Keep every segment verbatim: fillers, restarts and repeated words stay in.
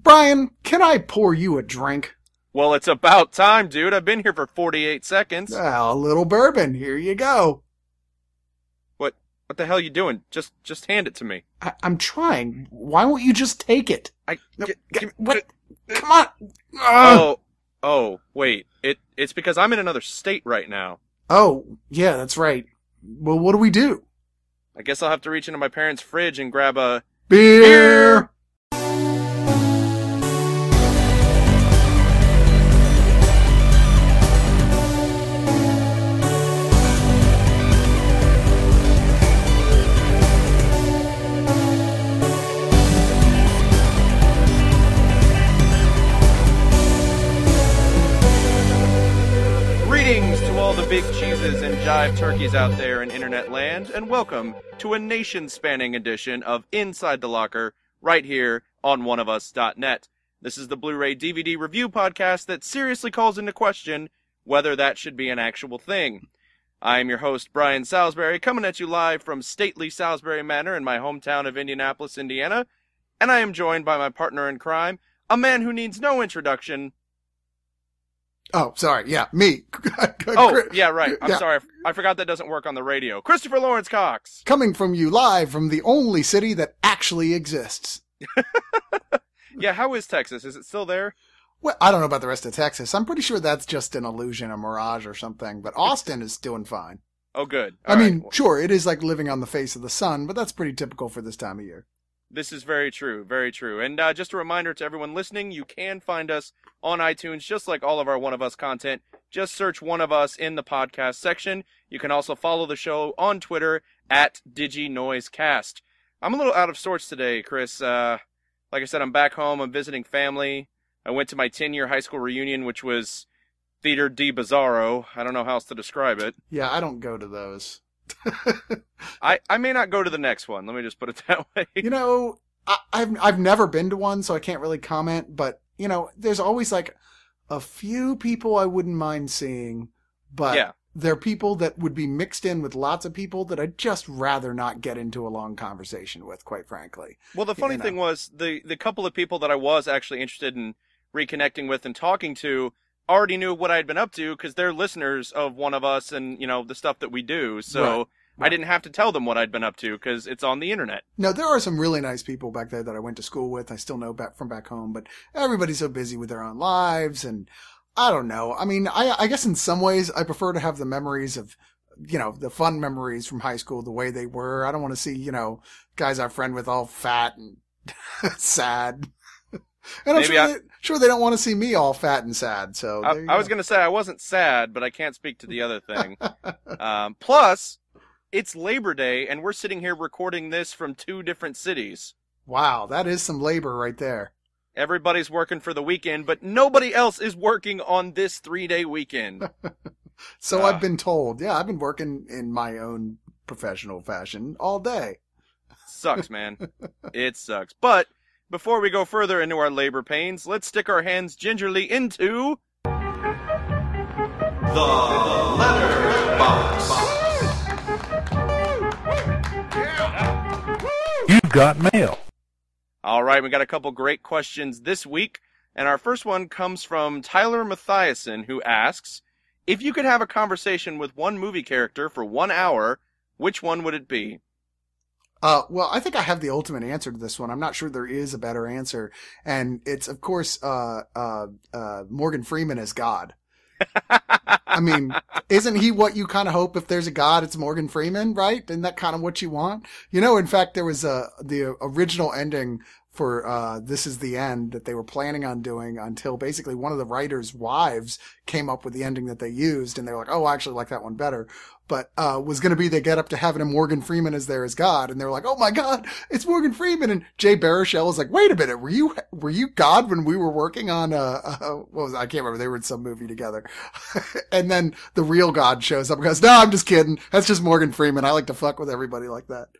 Brian, can I pour you a drink? Well, it's about time, dude. I've been here for forty-eight seconds. Well, a little bourbon. Here you go. What What the hell are you doing? Just just hand it to me. I- I'm trying. Why won't you just take it? I No, g- g- give- what? Come on. Ugh. Oh, oh, wait. It It's because I'm in another state right now. Oh, yeah, that's right. Well, what do we do? I guess I'll have to reach into my parents' fridge and grab a... Beer! Greetings to all the big cheeses and jive turkeys out there in internet land, and welcome to a nation-spanning edition of Inside the Locker, right here on one of us dot net. This is the Blu-ray D V D review podcast that seriously calls into question whether that should be an actual thing. I am your host, Brian Salisbury, coming at you live from stately Salisbury Manor in my hometown of Indianapolis, Indiana, and I am joined by my partner in crime, a man who needs no introduction. Oh, sorry. Yeah, me. Oh, yeah, right. I'm Yeah. sorry. I forgot that doesn't work on the radio. Christopher Lawrence Cox. Coming from you live from the only city that actually exists. Yeah, how is Texas? Is it still there? Well, I don't know about the rest of Texas. I'm pretty sure that's just an illusion, a mirage or something. But Austin is doing fine. Oh, good. I All mean, right. sure, it is like living on the face of the sun, but that's pretty typical for this time of year. This is very true, very true. And uh, just a reminder to everyone listening, you can find us on iTunes, just like all of our One of Us content. Just search One of Us in the podcast section. You can also follow the show on Twitter at DigiNoiseCast. I'm a little out of sorts today, Chris. Uh, like I said, I'm back home. I'm visiting family. I went to my ten-year high school reunion, which was Theater di Bizarro. I don't know how else to describe it. Yeah, I don't go to those. I, I may not go to the next one. Let me just put it that way. You know, I, I've I've never been to one, so I can't really comment. But you know, there's always like a few people I wouldn't mind seeing, but Yeah. they're people that would be mixed in with lots of people that I'd just rather not get into a long conversation with, quite frankly. Well, the funny You know. thing was, the, the couple of people that I was actually interested in reconnecting with and talking to already knew what I'd been up to because they're listeners of One of Us and, you know, the stuff that we do. So Right, I right. didn't have to tell them what I'd been up to because it's on the internet. No, there are some really nice people back there that I went to school with. I still know back from back home, but everybody's so busy with their own lives, and I don't know. I mean, I, I guess in some ways I prefer to have the memories of, you know, the fun memories from high school the way they were. I don't want to see, you know, guys I friend with all fat and sad. And I'm Maybe sure, I- they, sure they don't want to see me all fat and sad. So I, there you I was go. going to say I wasn't sad, but I can't speak to the other thing. um, plus, it's Labor Day, and we're sitting here recording this from two different cities. Wow, that is some labor right there. Everybody's working for the weekend, but nobody else is working on this three-day weekend. So Ah. I've been told. Yeah, I've been working in my own professional fashion all day. Sucks, man. It sucks. But before we go further into our labor pains, let's stick our hands gingerly into the letter box. You've got mail. All right, we got a couple great questions this week, and our first one comes from Tyler Mathiasen, who asks, if you could have a conversation with one movie character for one hour, which one would it be? Uh, well, I think I have the ultimate answer to this one. I'm not sure there is a better answer. And it's, of course, uh, uh, uh, Morgan Freeman as God. I mean, isn't he what you kind of hope if there's a God, it's Morgan Freeman, right? Isn't that kind of what you want? You know, in fact, there was a, the original ending for, uh, This Is the End that they were planning on doing until basically one of the writers' wives came up with the ending that they used. And they were like, oh, I actually like that one better. But, uh, was going to be they get up to having a Morgan Freeman as there as God. And they were like, oh my God, it's Morgan Freeman. And Jay Baruchel was like, wait a minute. Were you, were you God when we were working on, uh, uh what was it? I can't remember. They were in some movie together. And then the real God shows up and goes, no, I'm just kidding. That's just Morgan Freeman. I like to fuck with everybody like that.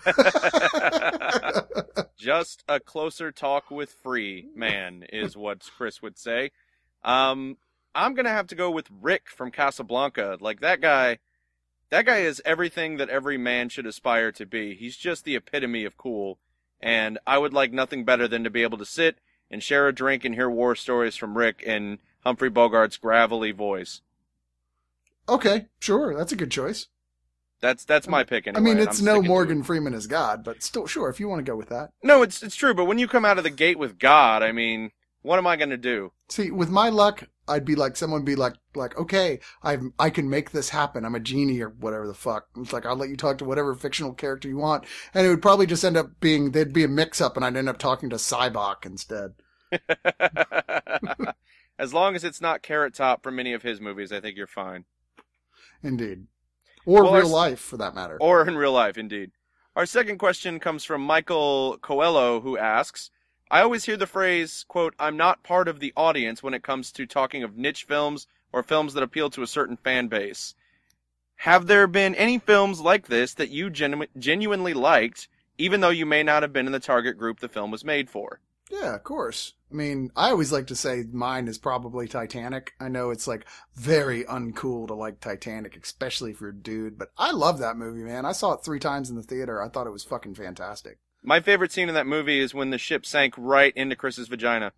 Just a closer talk with free man is what Chris would say. Um, I'm going to have to go with Rick from Casablanca. Like that guy, that guy is everything that every man should aspire to be. He's just the epitome of cool. And I would like nothing better than to be able to sit and share a drink and hear war stories from Rick in Humphrey Bogart's gravelly voice. Okay, sure. That's a good choice. That's that's my pick anyway. I mean, it's I'm no sticking to Morgan it. Freeman as God, but still, sure, if you want to go with that. No, it's it's true, but when you come out of the gate with God, I mean, what am I going to do? See, with my luck, I'd be like, someone would be like, like, okay, I I can make this happen. I'm a genie or whatever the fuck. It's like, I'll let you talk to whatever fictional character you want. And it would probably just end up being, there'd be a mix up and I'd end up talking to Cybok instead. As long as it's not Carrot Top from any of his movies, I think you're fine. Indeed. Or Well, real our- life, for that matter. Or in real life, indeed. Our second question comes from Michael Coelho, who asks, I always hear the phrase, quote, I'm not part of the audience when it comes to talking of niche films or films that appeal to a certain fan base. Have there been any films like this that you genu- genuinely liked, even though you may not have been in the target group the film was made for? Yeah, of course. I mean, I always like to say mine is probably Titanic. I know it's like very uncool to like Titanic, especially if you're a dude, but I love that movie, man. I saw it three times in the theater. I thought it was fucking fantastic. My favorite scene in that movie is when the ship sank right into Chris's vagina.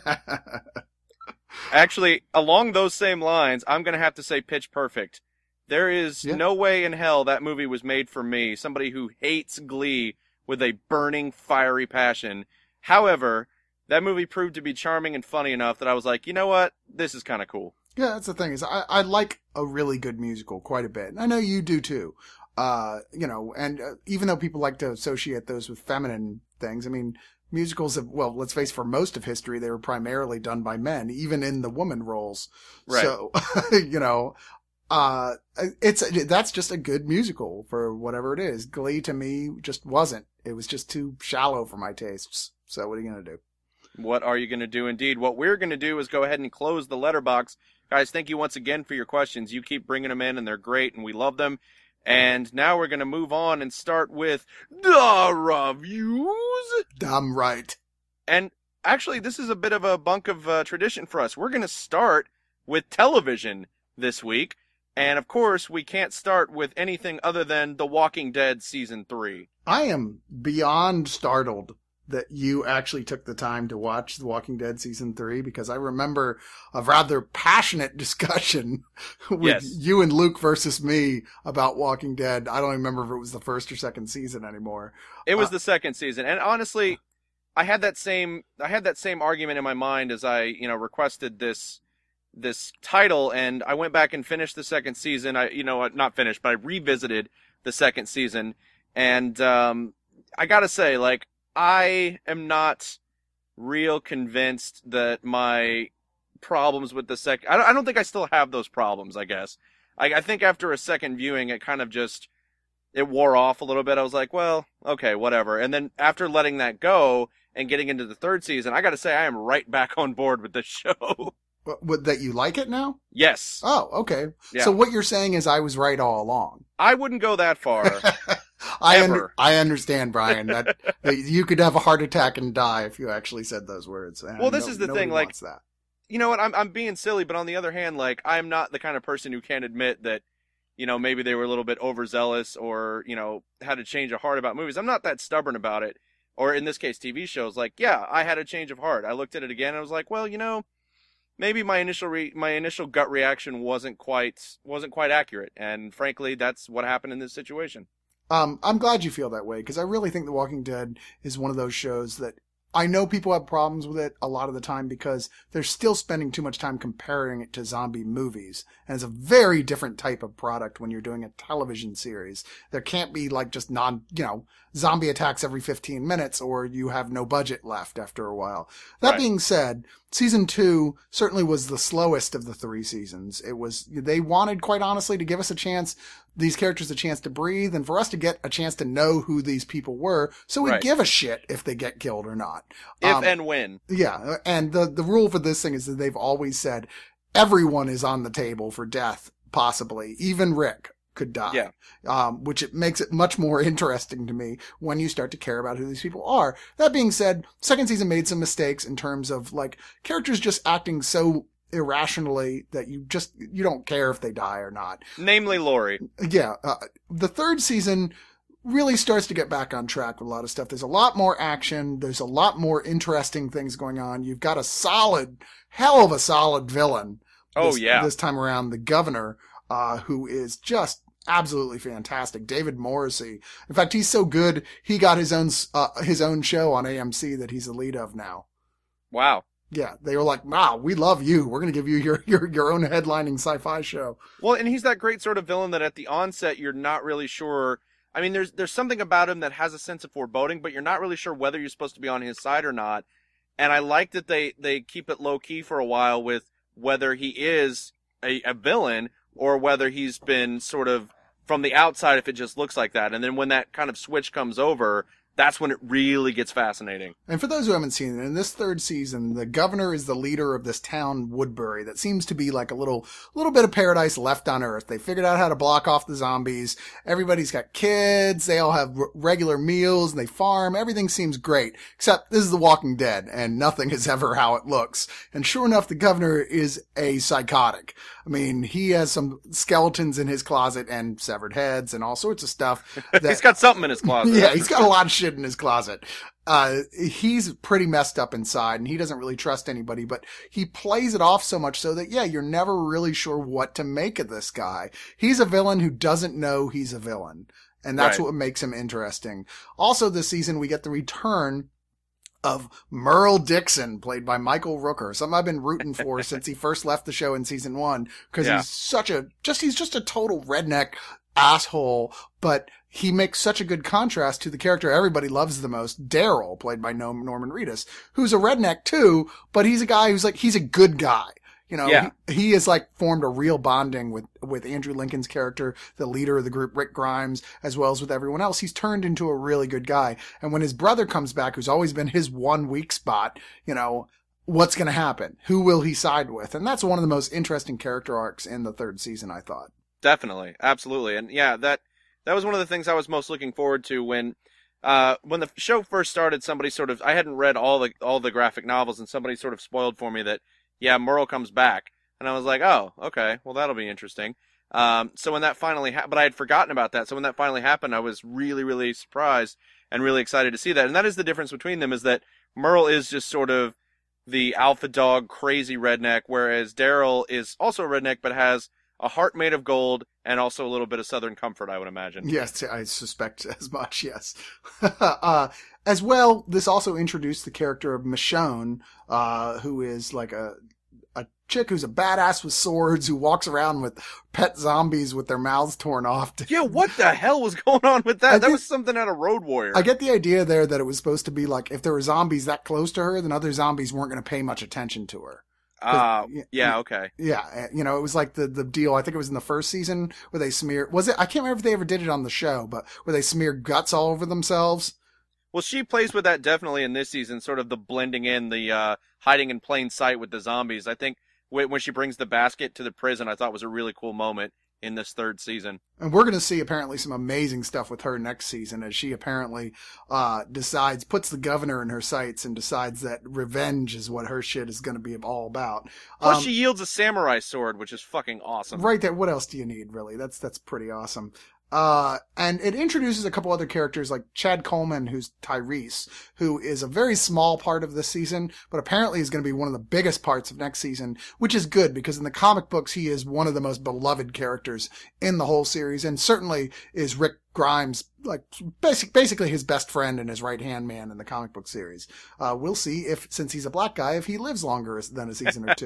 Actually, along those same lines, I'm going to have to say Pitch Perfect. There is Yeah. no way in hell that movie was made for me, somebody who hates Glee with a burning, fiery passion. However, that movie proved to be charming and funny enough that I was like, you know what? This is kind of cool. Yeah, that's the thing is I, I like a really good musical quite a bit. And I know you do too. Uh, you know, and uh, even though people like to associate those with feminine things, I mean, musicals have, well, let's face it, for most of history, they were primarily done by men, even in the woman roles. Right. So, you know, uh, it's, that's just a good musical for whatever it is. Glee to me just wasn't. It was just too shallow for my tastes. So what are you going to do? What are you going to do indeed? What we're going to do is go ahead and close the letterbox. Guys, thank you once again for your questions. You keep bringing them in, and they're great, and we love them. And now we're going to move on and start with the reviews. Damn right. And actually, this is a bit of a bunk of uh, tradition for us. We're going to start with television this week. And of course, we can't start with anything other than The Walking Dead Season three. I am beyond startled that you actually took the time to watch The Walking Dead Season three, because I remember a rather passionate discussion with Yes. you and Luke versus me about Walking Dead. I don't even remember if it was the first or second season anymore. It was Uh, the second season. And honestly, I had that same I had that same argument in my mind as I, you know, requested this this title, and I went back and finished the second season. I, you know, not finished, but I revisited the second season, and um, I gotta say, like, I am not real convinced that my problems with the second. I don't, I don't think I still have those problems. I guess. I, I think after a second viewing, it kind of just it wore off a little bit. I was like, well, okay, whatever. And then after letting that go and getting into the third season, I gotta say, I am right back on board with this show. What, what, that you like it now? Yes. Oh, okay. Yeah. So what you're saying is I was right all along. I wouldn't go that far. I Ever. under, I understand, Brian, that, that you could have a heart attack and die if you actually said those words. And Well, this no- is the nobody thing, like- wants that. You know what? I'm I'm being silly, but on the other hand, like, I'm not the kind of person who can't admit that, you know, maybe they were a little bit overzealous or, you know, had a change of heart about movies. I'm not that stubborn about it. Or in this case, T V shows. Like, yeah, I had a change of heart. I looked at it again and I was like, well, you know, maybe my initial re- my initial gut reaction wasn't quite wasn't quite accurate. And frankly, that's what happened in this situation. Um, I'm glad you feel that way, because I really think The Walking Dead is one of those shows that I know people have problems with it a lot of the time because they're still spending too much time comparing it to zombie movies. And it's a very different type of product when you're doing a television series. There can't be like just non, you know, zombie attacks every fifteen minutes or you have no budget left after a while. That Right. being said, season two certainly was the slowest of the three seasons. It was, they wanted, quite honestly, to give us a chance, these characters a chance to breathe and for us to get a chance to know who these people were. So we Right. give a shit if they get killed or not. If Um, and when. yeah, and the the rule for this thing is that they've always said everyone is on the table for death, possibly. Even Rick could die. Yeah. Um, which it makes it much more interesting to me when you start to care about who these people are. That being said, second season made some mistakes in terms of like characters just acting so irrationally that you just, you don't care if they die or not. Namely Lori. Yeah. Uh, the third season really starts to get back on track with a lot of stuff. There's a lot more action. There's a lot more interesting things going on. You've got a solid, hell of a solid villain. Oh, this, yeah. This time around, the governor, uh, who is just absolutely fantastic. David Morrissey. In fact, he's so good, he got his own, uh, his own show on A M C that he's the lead of now. Wow. Yeah, they were like, wow, we love you. We're going to give you your, your, your own headlining sci-fi show. Well, and he's that great sort of villain that at the onset, you're not really sure. I mean, there's there's something about him that has a sense of foreboding, but you're not really sure whether you're supposed to be on his side or not. And I like that they, they keep it low-key for a while with whether he is a, a villain or whether he's been sort of from the outside if it just looks like that. And then when that kind of switch comes over, that's when it really gets fascinating. And for those who haven't seen it, in this third season, the governor is the leader of this town, Woodbury, that seems to be like a little, little bit of paradise left on Earth. They figured out how to block off the zombies. Everybody's got kids. They all have r- regular meals and they farm. Everything seems great, except this is The Walking Dead and nothing is ever how it looks. And sure enough, the governor is a psychotic. I mean, he has some skeletons in his closet and severed heads and all sorts of stuff. That, he's got something in his closet. Yeah, he's got a lot of shit in his closet. Uh, he's pretty messed up inside and he doesn't really trust anybody, but he plays it off so much so that, yeah, you're never really sure what to make of this guy. He's a villain who doesn't know he's a villain. And that's Right. what makes him interesting. Also this season, we get the return of Merle Dixon, played by Michael Rooker, something I've been rooting for since he first left the show in season one, because Yeah. he's such a, just, he's just a total redneck asshole, but he makes such a good contrast to the character everybody loves the most, Daryl, played by Norman Reedus, who's a redneck too, but he's a guy who's like, he's a good guy. You know, Yeah. he, he has like formed a real bonding with, with Andrew Lincoln's character, the leader of the group, Rick Grimes, as well as with everyone else. He's turned into a really good guy. And when his brother comes back, who's always been his one weak spot, you know, what's going to happen? Who will he side with? And that's one of the most interesting character arcs in the third season, I thought. Definitely. Absolutely. And yeah, that, that was one of the things I was most looking forward to when, uh, when the show first started, somebody sort of, I hadn't read all the, all the graphic novels and somebody sort of spoiled for me that, yeah, Merle comes back. And I was like, oh, okay, well, that'll be interesting. Um, so when that finally happened, but I had forgotten about that. So when that finally happened, I was really, really surprised and really excited to see that. And that is the difference between them, is that Merle is just sort of the alpha dog, crazy redneck, whereas Daryl is also a redneck, but has a heart made of gold and also a little bit of Southern comfort, I would imagine. Yes, I suspect as much, yes. uh, as well, this also introduced the character of Michonne, uh, who is like a, a chick who's a badass with swords, who walks around with pet zombies with their mouths torn off. Yeah, what the hell was going on with that? I that think- was something out of Road Warrior. I get the idea there that it was supposed to be like, if there were zombies that close to her, then other zombies weren't going to pay much attention to her. Uh, yeah, yeah, okay. Yeah, uh, you know, it was like the, the deal, I think it was in the first season, where they smeared, was it, I can't remember if they ever did it on the show, but where they smeared guts all over themselves. Well, she plays with that definitely in this season, sort of the blending in, the uh, hiding in plain sight with the zombies. I think when when she brings the basket to the prison, I thought was a really cool moment in this third season. And we're going to see apparently some amazing stuff with her next season, as she apparently uh decides, puts the governor in her sights and decides that revenge is what her shit is going to be all about. Plus, Um, she yields a samurai sword, which is fucking awesome. Right there. What else do you need, really? That's that's pretty awesome. Uh, and it introduces a couple other characters like Chad Coleman, who's Tyrese, who is a very small part of this season, but apparently is going to be one of the biggest parts of next season, which is good because in the comic books, he is one of the most beloved characters in the whole series, and certainly is Rick Grimes, like basic, basically his best friend and his right hand man in the comic book series. Uh, we'll see if, since he's a black guy, if he lives longer than a season or two.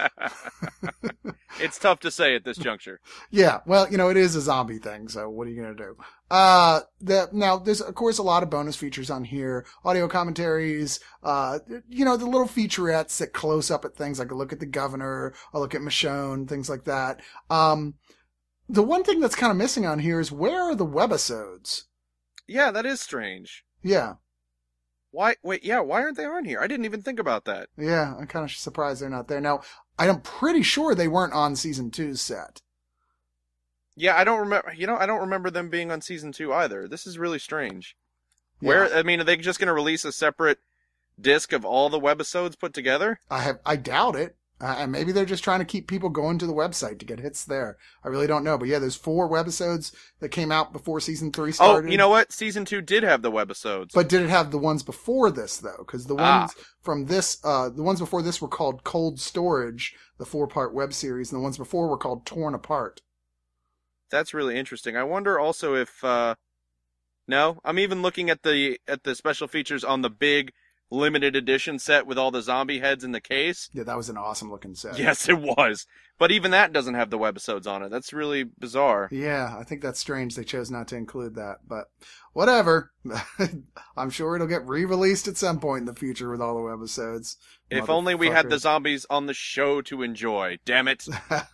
It's tough to say at this juncture. Yeah, well, you know, it is a zombie thing, so what are you going to do? Uh, the, now, there's, of course, a lot of bonus features on here. Audio commentaries, uh, you know, the little featurettes that close up at things, like a look at the governor, a look at Michonne, things like that. Um, the one thing that's kind of missing on here is, where are the webisodes? Yeah, that is strange. Yeah, Why? Wait, yeah, why aren't they on here? I didn't even think about that. yeah, I'm kind of surprised they're not there. Now, I'm pretty sure they weren't on season two's set. Yeah, I don't remember. You know, I don't remember them being on season two either. This is really strange. Yeah. Where? I mean, are they just going to release a separate disc of all the webisodes put together? I have, I doubt it. Uh, and maybe they're just trying to keep people going to the website to get hits there. I really don't know. But yeah, there's four webisodes that came out before season three started. Oh, you know what? Season two did have the webisodes. But did it have the ones before this, though? Because the Ah. ones from this, uh, the ones before this were called Cold Storage, the four-part web series, and the ones before were called Torn Apart. That's really interesting. I wonder also if, uh, no, I'm even looking at the, at the special features on the big limited edition set with all the zombie heads in the case. Yeah, that was an awesome-looking set. Yes, it was. But even that doesn't have the webisodes on it. That's really bizarre. Yeah, I think that's strange they chose not to include that, but whatever. I'm sure it'll get re-released at some point in the future with all the webisodes. If only we had the Motherfuckers. zombies on the show to enjoy. Damn it.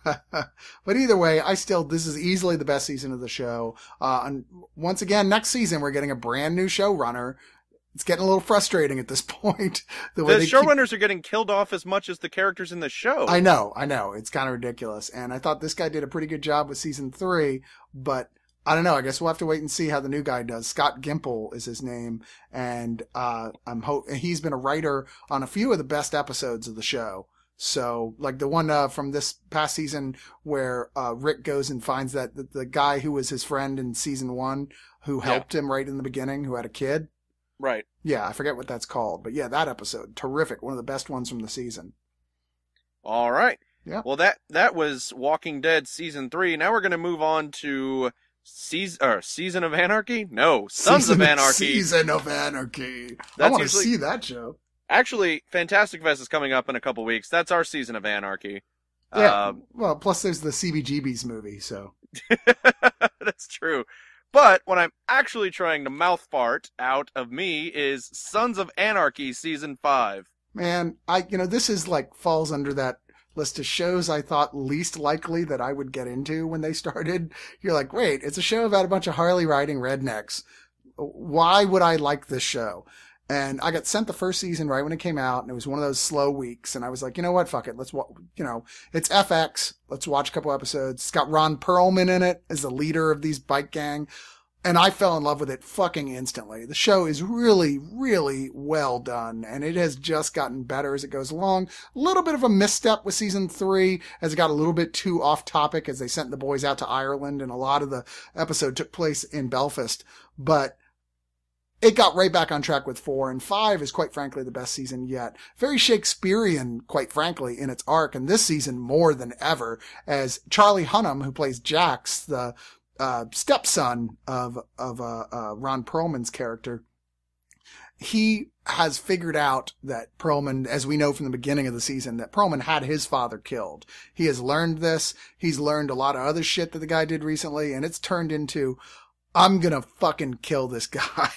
But either way, I still, this is easily the best season of the show. Uh, and once again, next season, we're getting a brand new showrunner. It's getting a little frustrating at this point. The, way The they showrunners are getting killed off as much as the characters in the show. keep... I know, I know. It's kind of ridiculous. And I thought this guy did a pretty good job with season three, but I don't know. I guess we'll have to wait and see how the new guy does. Scott Gimple is his name. And, uh, I'm hope he's been a writer on a few of the best episodes of the show. So, like the one, uh, from this past season where, uh, Rick goes and finds that the, the guy who was his friend in season one, who helped him right in the beginning, who had a kid. Right. Yeah, I forget what that's called. But yeah, that episode, terrific. One of the best ones from the season. All right. Yeah. Well, that that was Walking Dead season three. Now we're going to move on to season or Season of Anarchy. No, Sons Season of Anarchy. Season of Anarchy. I That's want to usually- see that show. Actually, Fantastic Fest is coming up in a couple weeks. That's our Season of Anarchy. Yeah. Um, Well, plus there's the C B G B's movie, so. That's true. But what I'm actually trying to mouth fart out of me is Sons of Anarchy season five. Man, I, you know, this is like, falls under that list of shows I thought least likely that I would get into when they started. You're like, wait, it's a show about a bunch of Harley riding rednecks. Why would I like this show? And I got sent the first season right when it came out, and it was one of those slow weeks. And I was like, you know what? Fuck it. Let's, wa- you know, it's F X. Let's watch a couple episodes. It's got Ron Perlman in it as the leader of these bike gang. And I fell in love with it fucking instantly. The show is really, really well done, and it has just gotten better as it goes along. A little bit of a misstep with season three, as it got a little bit too off topic as they sent the boys out to Ireland, and a lot of the episode took place in Belfast. But it got right back on track with four, and five is quite frankly the best season yet. Very Shakespearean, quite frankly, in its arc, and this season more than ever, as Charlie Hunnam, who plays Jax, the uh, stepson of, of, uh, uh, Ron Perlman's character, he has figured out that Perlman, as we know from the beginning of the season, that Perlman had his father killed. He has learned this. He's learned a lot of other shit that the guy did recently, and it's turned into, I'm gonna fucking kill this guy.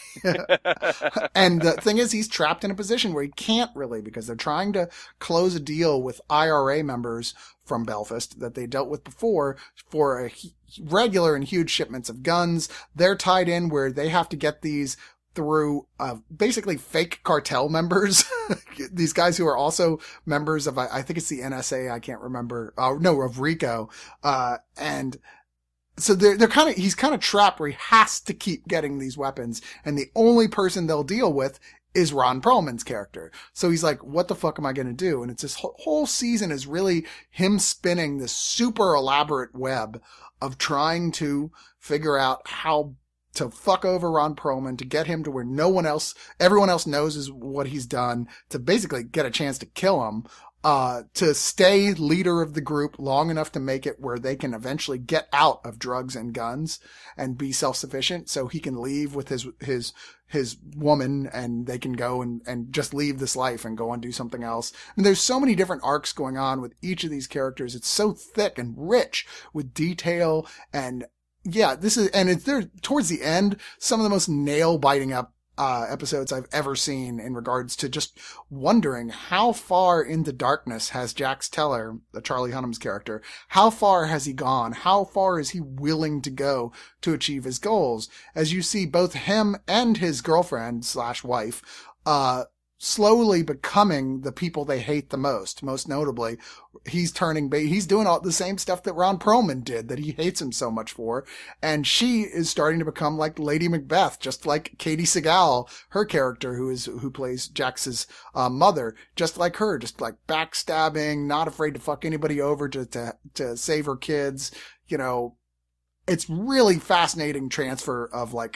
And the thing is, he's trapped in a position where he can't really, because they're trying to close a deal with I R A members from Belfast that they dealt with before for a he- regular and huge shipments of guns. They're tied in where they have to get these through uh, basically fake cartel members. These guys who are also members of, I, I think it's the N S A, I can't remember. Uh, no, of RICO. Uh, and So they're, they're kind of, he's kind of trapped where he has to keep getting these weapons, and the only person they'll deal with is Ron Perlman's character. So he's like, what the fuck am I going to do? And it's this whole, whole season is really him spinning this super elaborate web of trying to figure out how to fuck over Ron Perlman, to get him to where no one else, everyone else knows is what he's done, to basically get a chance to kill him. Uh, to stay leader of the group long enough to make it where they can eventually get out of drugs and guns and be self-sufficient, so he can leave with his, his, his woman, and they can go and, and just leave this life and go and do something else. I mean, there's so many different arcs going on with each of these characters. It's so thick and rich with detail, and yeah, this is, and it's there towards the end, some of the most nail biting up Uh, episodes I've ever seen in regards to just wondering how far into darkness has Jax Teller, the Charlie Hunnam's character, how far has he gone? How far is he willing to go to achieve his goals? As you see both him and his girlfriend slash wife, uh, slowly becoming the people they hate the most. Most notably, he's turning, ba- he's doing all the same stuff that Ron Perlman did that he hates him so much for. And she is starting to become like Lady Macbeth, just like Katie Seagal, her character who is, who plays Jax's uh, mother, just like her, just like backstabbing, not afraid to fuck anybody over to, to, to save her kids. You know, it's really fascinating transfer of like,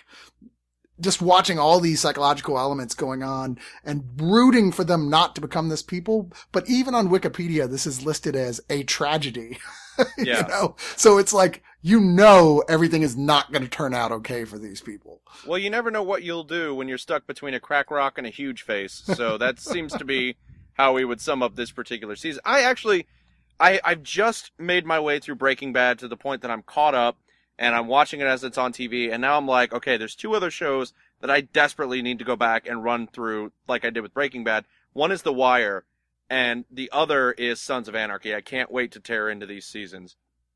just watching all these psychological elements going on and rooting for them not to become this people. But even on Wikipedia, this is listed as a tragedy. Yeah. You know? So it's like, you know, everything is not going to turn out okay for these people. Well, you never know what you'll do when you're stuck between a crack rock and a huge face. So that seems to be how we would sum up this particular season. I actually, I, I've just made my way through Breaking Bad to the point that I'm caught up. And I'm watching it as it's on T V, and now I'm like, okay, there's two other shows that I desperately need to go back and run through like I did with Breaking Bad. One is The Wire, and the other is Sons of Anarchy. I can't wait to tear into these seasons.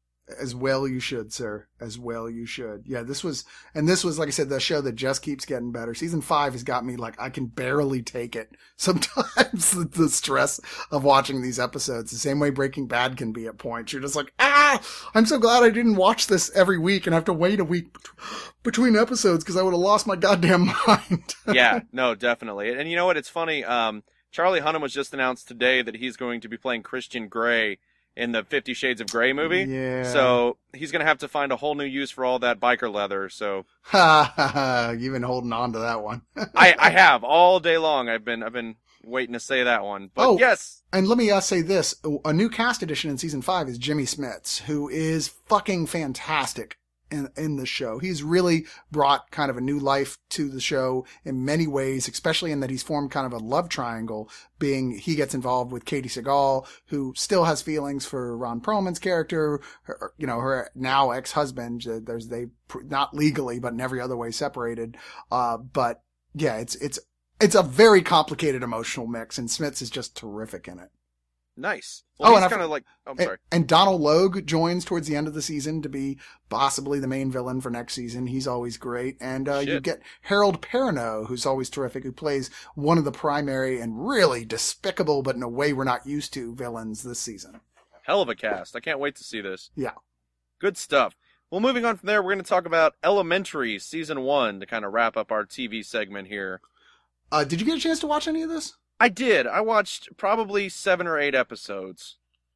As well you should, sir. As well you should. Yeah, this was, and this was, like I said, the show that just keeps getting better. Season five has got me like, I can barely take it. Sometimes the, the stress of watching these episodes, the same way Breaking Bad can be at points. You're just like, ah, I'm so glad I didn't watch this every week and have to wait a week between episodes because I would have lost my goddamn mind. Yeah, no, definitely. And you know what? It's funny. Um, Charlie Hunnam was just announced today that he's going to be playing Christian Grey in the Fifty Shades of Grey movie. Yeah. So he's going to have to find a whole new use for all that biker leather. So ha ha ha, you've been holding on to that one. I, I have all day long. I've been, I've been waiting to say that one, but oh, yes. And let me uh, say this, a new cast addition in season five is Jimmy Smits, who is fucking fantastic in, in the show. He's really brought kind of a new life to the show in many ways, especially in that he's formed kind of a love triangle, being he gets involved with Katie Seagal, who still has feelings for Ron Perlman's character, her, you know, her now ex-husband. There's, they, not legally, but in every other way separated. Uh, but yeah, it's, it's, it's a very complicated emotional mix, and Smits is just terrific in it. Nice. Well, oh, he's and kind of like, oh, I'm sorry. And, and Donald Logue joins towards the end of the season to be possibly the main villain for next season. He's always great. And uh, you get Harold Perrineau, who's always terrific, who plays one of the primary and really despicable, but in a way we're not used to, villains this season. Hell of a cast. I can't wait to see this. Yeah. Good stuff. Well, moving on from there, we're going to talk about Elementary Season one to kind of wrap up our T V segment here. Uh, did you get a chance to watch any of this? I did. I watched probably seven or eight episodes.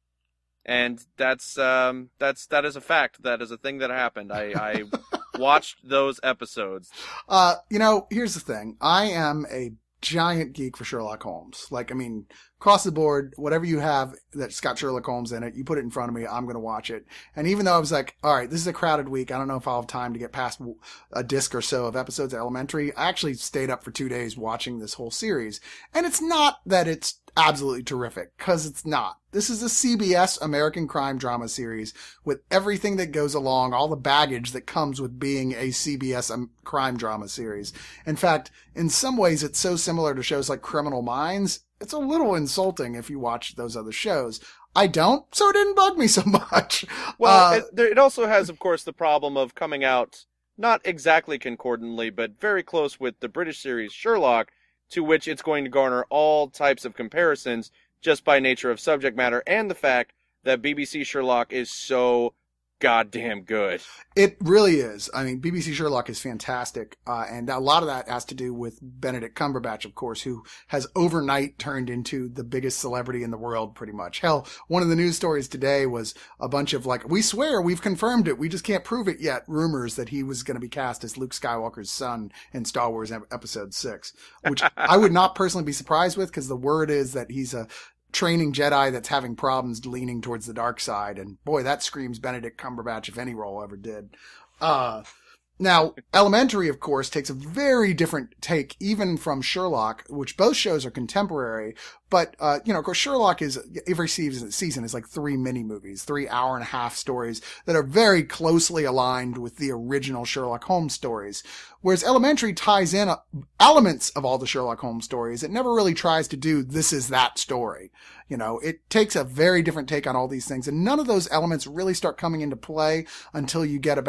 And that's, um, that's, that is a fact. That is a thing that happened. I, I watched those episodes. Uh, you know, here's the thing. I am a giant geek for Sherlock Holmes. Like, I mean, across the board, whatever you have that's got Sherlock Holmes in it, you put it in front of me, I'm going to watch it. And even though I was like, all right, this is a crowded week, I don't know if I'll have time to get past a disc or so of episodes of Elementary, I actually stayed up for two days watching this whole series. And it's not that it's absolutely terrific, because it's not. This is a C B S American crime drama series with everything that goes along, all the baggage that comes with being a C B S crime drama series. In fact, in some ways, it's so similar to shows like Criminal Minds, it's a little insulting if you watch those other shows. I don't, so it didn't bug me so much. Well, uh, it, there, it also has, of course, the problem of coming out not exactly concordantly, but very close with the British series Sherlock, to which it's going to garner all types of comparisons just by nature of subject matter and the fact that B B C Sherlock is so goddamn good. It really is. I mean, B B C Sherlock is fantastic. Uh, and a lot of that has to do with Benedict Cumberbatch, of course, who has overnight turned into the biggest celebrity in the world, pretty much. Hell, one of the news stories today was a bunch of like, we swear we've confirmed it, we just can't prove it yet, rumors that he was going to be cast as Luke Skywalker's son in Star Wars Episode six, which I would not personally be surprised with, because the word is that he's a training Jedi that's having problems leaning towards the dark side. And boy, that screams Benedict Cumberbatch if any role ever did. Uh, now, Elementary, of course, takes a very different take, even from Sherlock, which both shows are contemporary. But, uh, you know, of course, Sherlock is, every season, season is like three mini movies, three hour and a half stories that are very closely aligned with the original Sherlock Holmes stories. Whereas Elementary ties in elements of all the Sherlock Holmes stories. It never really tries to do this is that story. You know, it takes a very different take on all these things. And none of those elements really start coming into play until you get about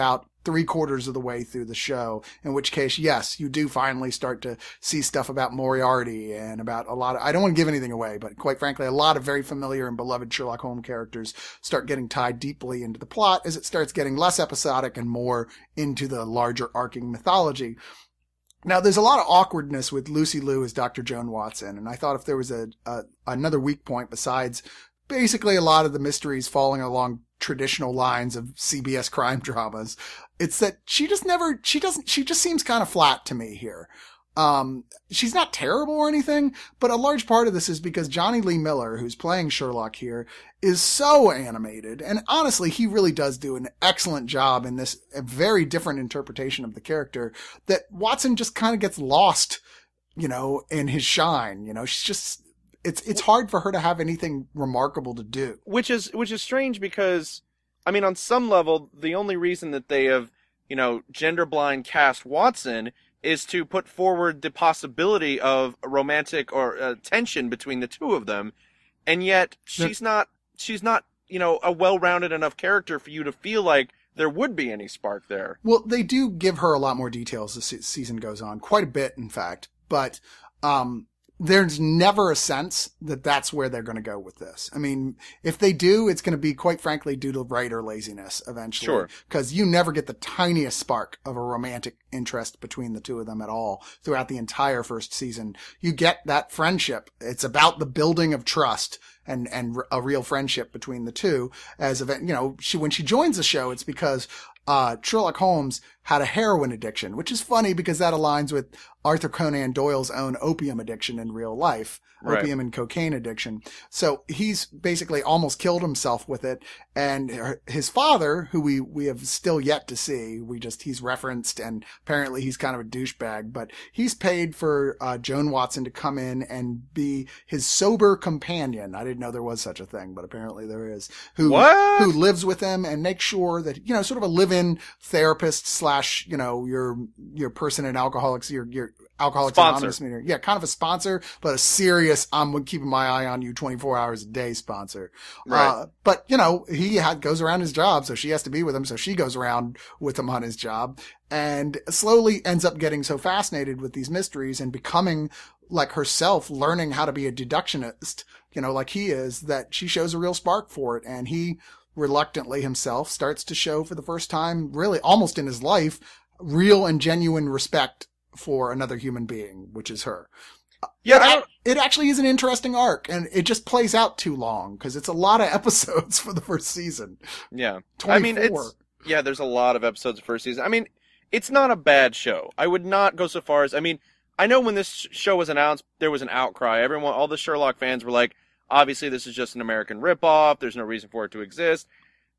three quarters of the way through the show, in which case, yes, you do finally start to see stuff about Moriarty and about a lot of, I don't want to give anything away, but quite frankly, a lot of very familiar and beloved Sherlock Holmes characters start getting tied deeply into the plot as it starts getting less episodic and more into the larger arcing mythology. Now, there's a lot of awkwardness with Lucy Liu as Doctor Joan Watson, and I thought if there was a, a another weak point besides basically a lot of the mysteries falling along traditional lines of C B S crime dramas, it's that she just never, she doesn't, she just seems kind of flat to me here. Um, she's not terrible or anything, but a large part of this is because Johnny Lee Miller, who's playing Sherlock here, is so animated. And honestly, he really does do an excellent job in this a very different interpretation of the character that Watson just kind of gets lost, you know, in his shine. You know, she's just, it's, it's hard for her to have anything remarkable to do. Which is, which is strange because, I mean, on some level, the only reason that they have, you know, gender blind cast Watson is to put forward the possibility of romantic or uh, tension between the two of them. And yet she's not, she's not, you know, a well-rounded enough character for you to feel like there would be any spark there. Well, they do give her a lot more details as the season goes on, quite a bit, in fact, but, um, there's never a sense that that's where they're going to go with this. I mean, if they do, it's going to be, quite frankly, due to writer laziness eventually. Sure. Because you never get the tiniest spark of a romantic interest between the two of them at all throughout the entire first season. You get that friendship. It's about the building of trust and, and a real friendship between the two. As event, you know, she, when she joins the show, it's because Uh, Sherlock Holmes had a heroin addiction, which is funny because that aligns with Arthur Conan Doyle's own opium addiction in real life, right. Opium and cocaine addiction. So he's basically almost killed himself with it. And her, his father, who we, we have still yet to see, we just, he's referenced and apparently he's kind of a douchebag, but he's paid for, uh, Joan Watson to come in and be his sober companion. I didn't know there was such a thing, but apparently there is. Who, what? who lives with him and makes sure that, you know, sort of a live-in therapist slash, you know, your, your person in alcoholics, your, your Alcoholics Sponsor. Anonymous meeting. Yeah, kind of a sponsor, but a serious, I'm keeping my eye on you twenty-four hours a day sponsor. Right. Uh, but, you know, he had, goes around his job, so she has to be with him, so she goes around with him on his job and slowly ends up getting so fascinated with these mysteries and becoming like herself, learning how to be a deductionist, you know, like he is, that she shows a real spark for it. And he reluctantly himself starts to show for the first time, really almost in his life, real and genuine respect for another human being, which is her. Yeah, it, it actually is an interesting arc, and it just plays out too long because it's a lot of episodes for the first season. Yeah, twenty-four. I mean, it's yeah. There's a lot of episodes of first season. I mean, it's not a bad show. I would not go so far as I mean. I know when this show was announced, there was an outcry. Everyone, all the Sherlock fans were like, "Obviously, this is just an American ripoff. There's no reason for it to exist."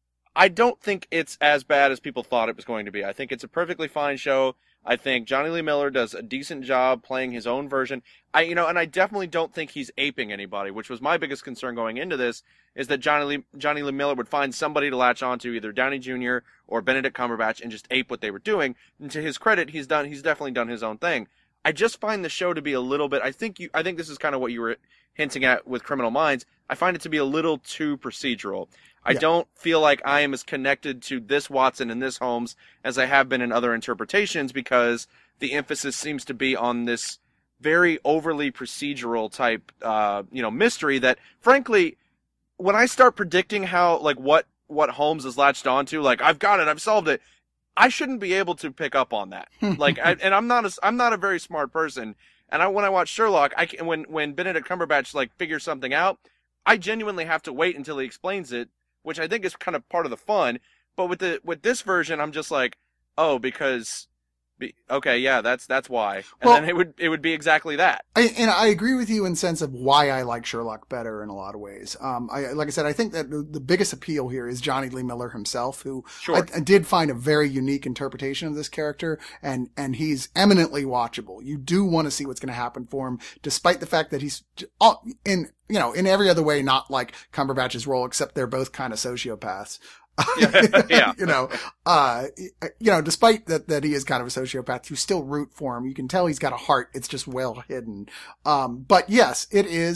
I don't think it's as bad as people thought it was going to be. I think it's a perfectly fine show. I think Johnny Lee Miller does a decent job playing his own version. I, you know, and I definitely don't think he's aping anybody, which was my biggest concern going into this, is that Johnny Lee, Johnny Lee Miller would find somebody to latch onto, either Downey Junior or Benedict Cumberbatch, and just ape what they were doing. And to his credit, he's done, he's definitely done his own thing. I just find the show to be a little bit, I think you, I think this is kind of what you were hinting at with Criminal Minds. I find it to be a little too procedural. I yeah. don't feel like I am as connected to this Watson and this Holmes as I have been in other interpretations, because the emphasis seems to be on this very overly procedural type, uh, you know, mystery that, frankly, when I start predicting how, like, what, what Holmes is latched onto, like, I've got it, I've solved it, I shouldn't be able to pick up on that. Like, I, and I'm not a, I'm not a very smart person. And I, when I watch Sherlock, I can, when, when Benedict Cumberbatch, like, figures something out, I genuinely have to wait until he explains it, which I think is kind of part of the fun. But with the with this version, I'm just like, oh, because, be, okay, yeah, that's that's why. And well, then it would it would be exactly that. I, and I agree with you in sense of why I like Sherlock better in a lot of ways. Um, I like I said, I think that the, the biggest appeal here is Johnny Lee Miller himself, who sure. I, I did find a very unique interpretation of this character, and and he's eminently watchable. You do want to see what's going to happen for him, despite the fact that he's in. You know, in every other way, not like Cumberbatch's role, except they're both kind of sociopaths. Yeah. yeah. You know, uh, you know, despite that, that he is kind of a sociopath, you still root for him. You can tell he's got a heart. It's just well hidden. Um, but yes, it is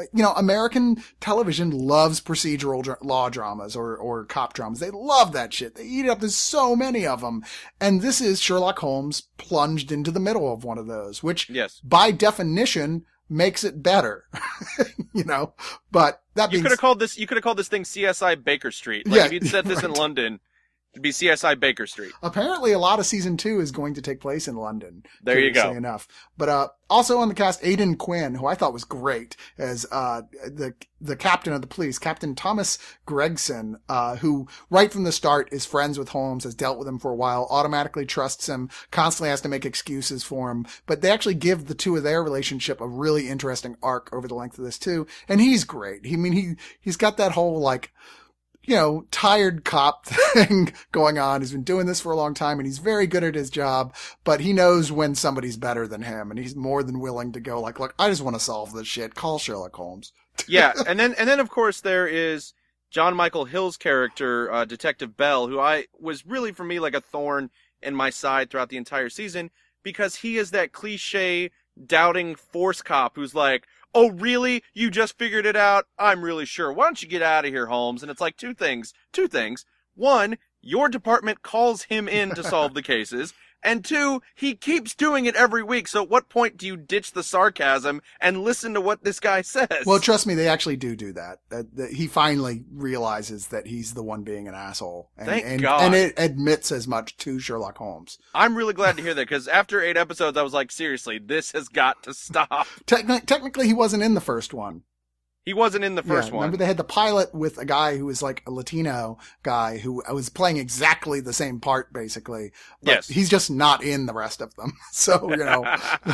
you know, American television loves procedural dr- law dramas or, or cop dramas. They love that shit. They eat it up. There's so many of them. And this is Sherlock Holmes plunged into the middle of one of those, which yes. by definition makes it better, you know, but that you being could have called this, you could have called this thing C S I Baker Street. Like yeah, if you'd set this right. in London, it'd be C S I Baker Street. Apparently a lot of season two is going to take place in London. There you go. Enough. But, uh, also on the cast, Aidan Quinn, who I thought was great as, uh, the, the captain of the police, Captain Thomas Gregson, uh, who right from the start is friends with Holmes, has dealt with him for a while, automatically trusts him, constantly has to make excuses for him. But they actually give the two of their relationship a really interesting arc over the length of this too. And he's great. He, I mean, he, he's got that whole like, you know, tired cop thing going on. He's been doing this for a long time and he's very good at his job, but he knows when somebody's better than him and he's more than willing to go like, look, I just want to solve this shit. Call Sherlock Holmes. Yeah. And then, and then of course there is John Michael Hill's character, uh, Detective Bell, who I was really for me like a thorn in my side throughout the entire season because he is that cliche doubting force cop who's like, oh, really? You just figured it out? I'm really sure. Why don't you get out of here, Holmes? And it's like two things. Two things. One, your department calls him in to solve the cases. And two, he keeps doing it every week. So at what point do you ditch the sarcasm and listen to what this guy says? Well, trust me, they actually do do that. That, that he finally realizes that he's the one being an asshole. And, Thank and, God. And it admits as much to Sherlock Holmes. I'm really glad to hear that because after eight episodes, I was like, seriously, this has got to stop. Techni- technically, he wasn't in the first one. He wasn't in the first yeah, one. Remember they had the pilot with a guy who was like a Latino guy who was playing exactly the same part, basically. But yes. he's just not in the rest of them. So, you know.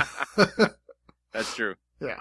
That's true. Yeah.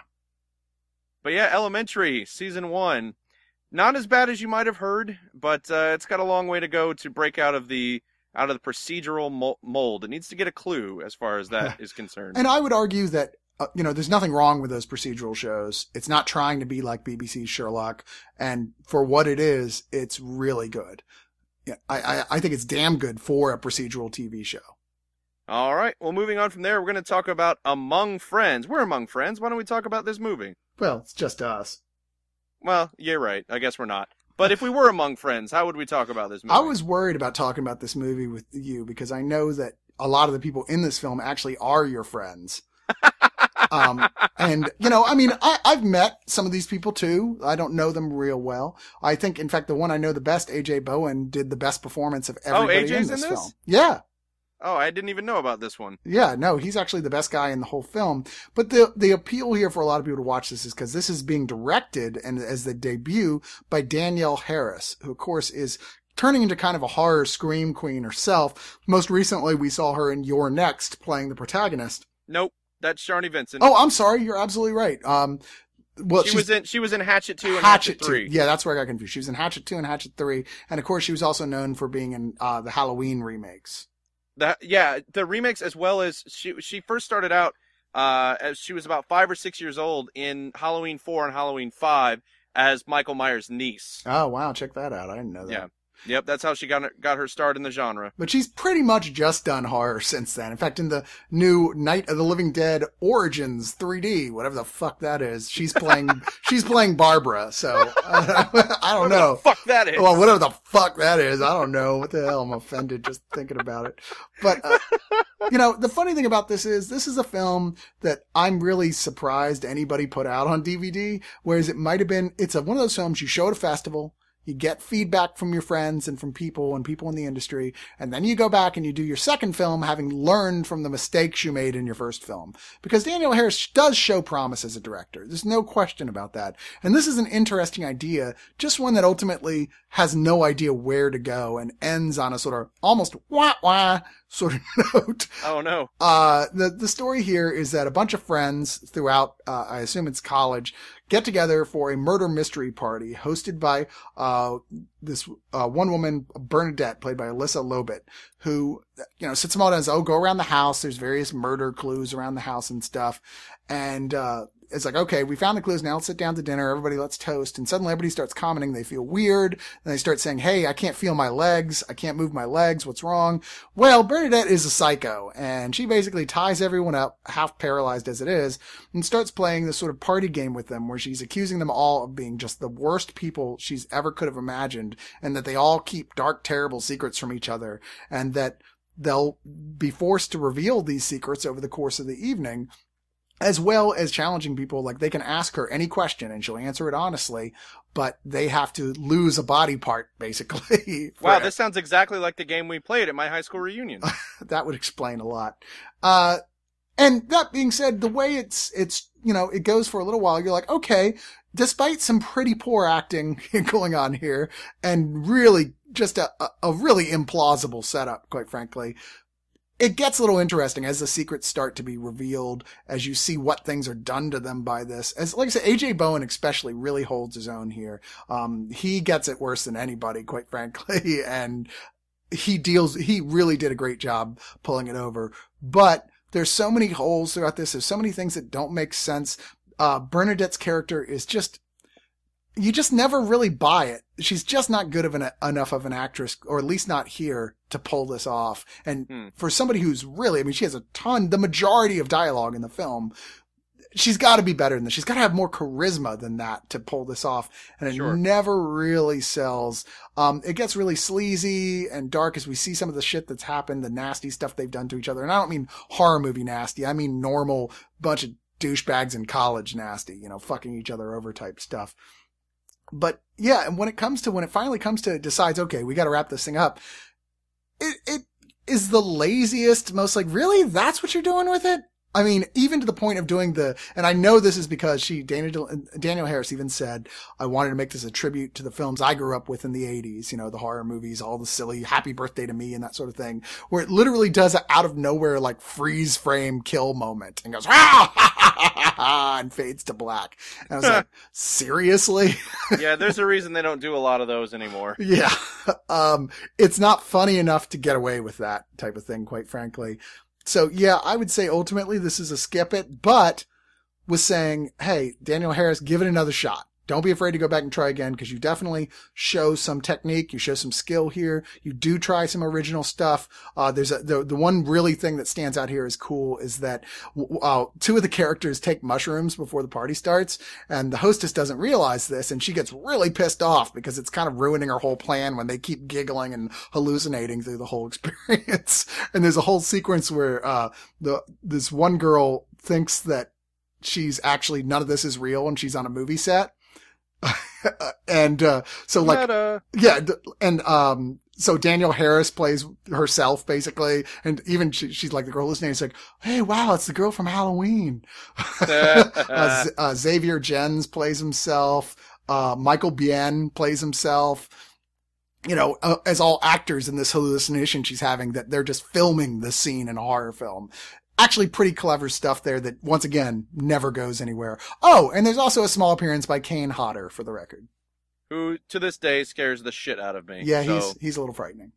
But yeah, Elementary, season one. Not as bad as you might have heard, but uh, it's got a long way to go to break out of the out of the procedural mo- mold. It needs to get a clue as far as that is concerned. And I would argue that Uh, you know, there's nothing wrong with those procedural shows. It's not trying to be like B B C's Sherlock. And for what it is, it's really good. Yeah, I, I, I think it's damn good for a procedural T V show. All right. Well, moving on from there, we're going to talk about Among Friends. We're among friends. Why don't we talk about this movie? Well, it's just us. Well, you're right. I guess we're not. But if we were among friends, how would we talk about this movie? I was worried about talking about this movie with you because I know that a lot of the people in this film actually are your friends. um, and, you know, I mean, I, I've met some of these people too. I don't know them real well. I think, in fact, the one I know the best, A J Bowen, did the best performance of everybody oh, A J's in this, in this film. Yeah. Oh, I didn't even know about this one. Yeah, no, he's actually the best guy in the whole film. But the the appeal here for a lot of people to watch this is because this is being directed and as the debut by Danielle Harris, who of course is turning into kind of a horror scream queen herself. Most recently, we saw her in You're Next playing the protagonist. Nope. That's Sharni Vincent. Oh, I'm sorry. You're absolutely right. Um, well, she she's, was in she was in Hatchet two and Hatchet, Hatchet three. two. Yeah, that's where I got confused. She was in Hatchet two and Hatchet three, and of course, she was also known for being in uh, the Halloween remakes. The, yeah, the remakes as well as she she first started out uh, as she was about five or six years old in Halloween four and Halloween five as Michael Myers' niece. Oh wow, check that out. I didn't know that. Yeah. Yep, that's how she got her, got her start in the genre. But she's pretty much just done horror since then. In fact, in the new Night of the Living Dead Origins three D, whatever the fuck that is, she's playing she's playing Barbara. So uh, I don't whatever know. The fuck that is. Well, whatever the fuck that is, I don't know. What the hell? I'm offended just thinking about it. But uh, you know, the funny thing about this is this is a film that I'm really surprised anybody put out on D V D. Whereas it might have been, it's a, one of those films you show at a festival. You get feedback from your friends and from people and people in the industry. And then you go back and you do your second film having learned from the mistakes you made in your first film. Because Danielle Harris does show promise as a director. There's no question about that. And this is an interesting idea, just one that ultimately has no idea where to go and ends on a sort of almost wah-wah sort of note. Oh, no. Uh, the, the story here is that a bunch of friends throughout, uh, I assume it's college, get together for a murder mystery party hosted by, uh, this, uh, one woman, Bernadette, played by Alyssa Lobet, who, you know, sits them all down and says, oh, go around the house. There's various murder clues around the house and stuff. And, uh, it's like, okay, we found the clues. Now let's sit down to dinner. Everybody, let's toast. And suddenly everybody starts commenting. They feel weird. And they start saying, hey, I can't feel my legs. I can't move my legs. What's wrong? Well, Bernadette is a psycho, and she basically ties everyone up, half paralyzed as it is, and starts playing this sort of party game with them where she's accusing them all of being just the worst people she's ever could have imagined, and that they all keep dark, terrible secrets from each other, and that they'll be forced to reveal these secrets over the course of the evening, as well as challenging people. Like, they can ask her any question and she'll answer it honestly, but they have to lose a body part, basically. Wow, this sounds exactly like the game we played at my high school reunion. That would explain a lot. Uh, and that being said, the way it's, it's, you know, it goes for a little while, you're like, okay, despite some pretty poor acting going on here, and really just a, a really implausible setup, quite frankly, it gets a little interesting as the secrets start to be revealed, as you see what things are done to them by this. As, like I said, A J Bowen especially really holds his own here. Um, he gets it worse than anybody, quite frankly, and he deals, he really did a great job pulling it over. But there's so many holes throughout this. There's so many things that don't make sense. Uh, Bernadette's character is just, you just never really buy it. She's just not good of an, enough of an actress, or at least not here, to pull this off. And hmm. for somebody who's really, I mean, she has a ton, the majority of dialogue in the film, she's got to be better than this. She's got to have more charisma than that to pull this off. And it sure. never really sells. Um, it gets really sleazy and dark as we see some of the shit that's happened, the nasty stuff they've done to each other. And I don't mean horror movie nasty. I mean normal bunch of douchebags in college nasty, you know, fucking each other over type stuff. But yeah, and when it comes to, when it finally comes to, it decides, okay, we got to wrap this thing up. It, it is the laziest, most like, really? That's what you're doing with it? I mean, even to the point of doing the, and I know this is because she, Daniel, Daniel Harris even said, I wanted to make this a tribute to the films I grew up with in the eighties, you know, the horror movies, all the silly happy birthday to me and that sort of thing, where it literally does an out of nowhere, like freeze frame kill moment and goes, ah, ha, ha, ha, ha, and fades to black. And I was like, seriously? Yeah, there's a reason they don't do a lot of those anymore. Yeah. Um, it's not funny enough to get away with that type of thing, quite frankly. So yeah, I would say ultimately this is a skip it, but was saying, hey, Daniel Harris, give it another shot. Don't be afraid to go back and try again, because you definitely show some technique. You show some skill here. You do try some original stuff. Uh, there's a, the, the one really thing that stands out here is cool is that, uh, two of the characters take mushrooms before the party starts, and the hostess doesn't realize this, and she gets really pissed off because it's kind of ruining her whole plan when they keep giggling and hallucinating through the whole experience. And there's a whole sequence where, uh, the, this one girl thinks that she's actually, none of this is real, and she's on a movie set. and uh so like Meta. yeah and um so Daniel Harris plays herself basically, and even she, she's like the girl listening, it's like, hey, wow, it's the girl from Halloween. uh, Z- uh, Xavier Jens plays himself. uh Michael Biehn plays himself, you know, uh, as all actors in this hallucination she's having, that they're just filming the scene in a horror film. Actually pretty clever stuff there that, once again, never goes anywhere. Oh, and there's also a small appearance by Kane Hodder, for the record. Who, to this day, scares the shit out of me. Yeah, so. he's he's a little frightening.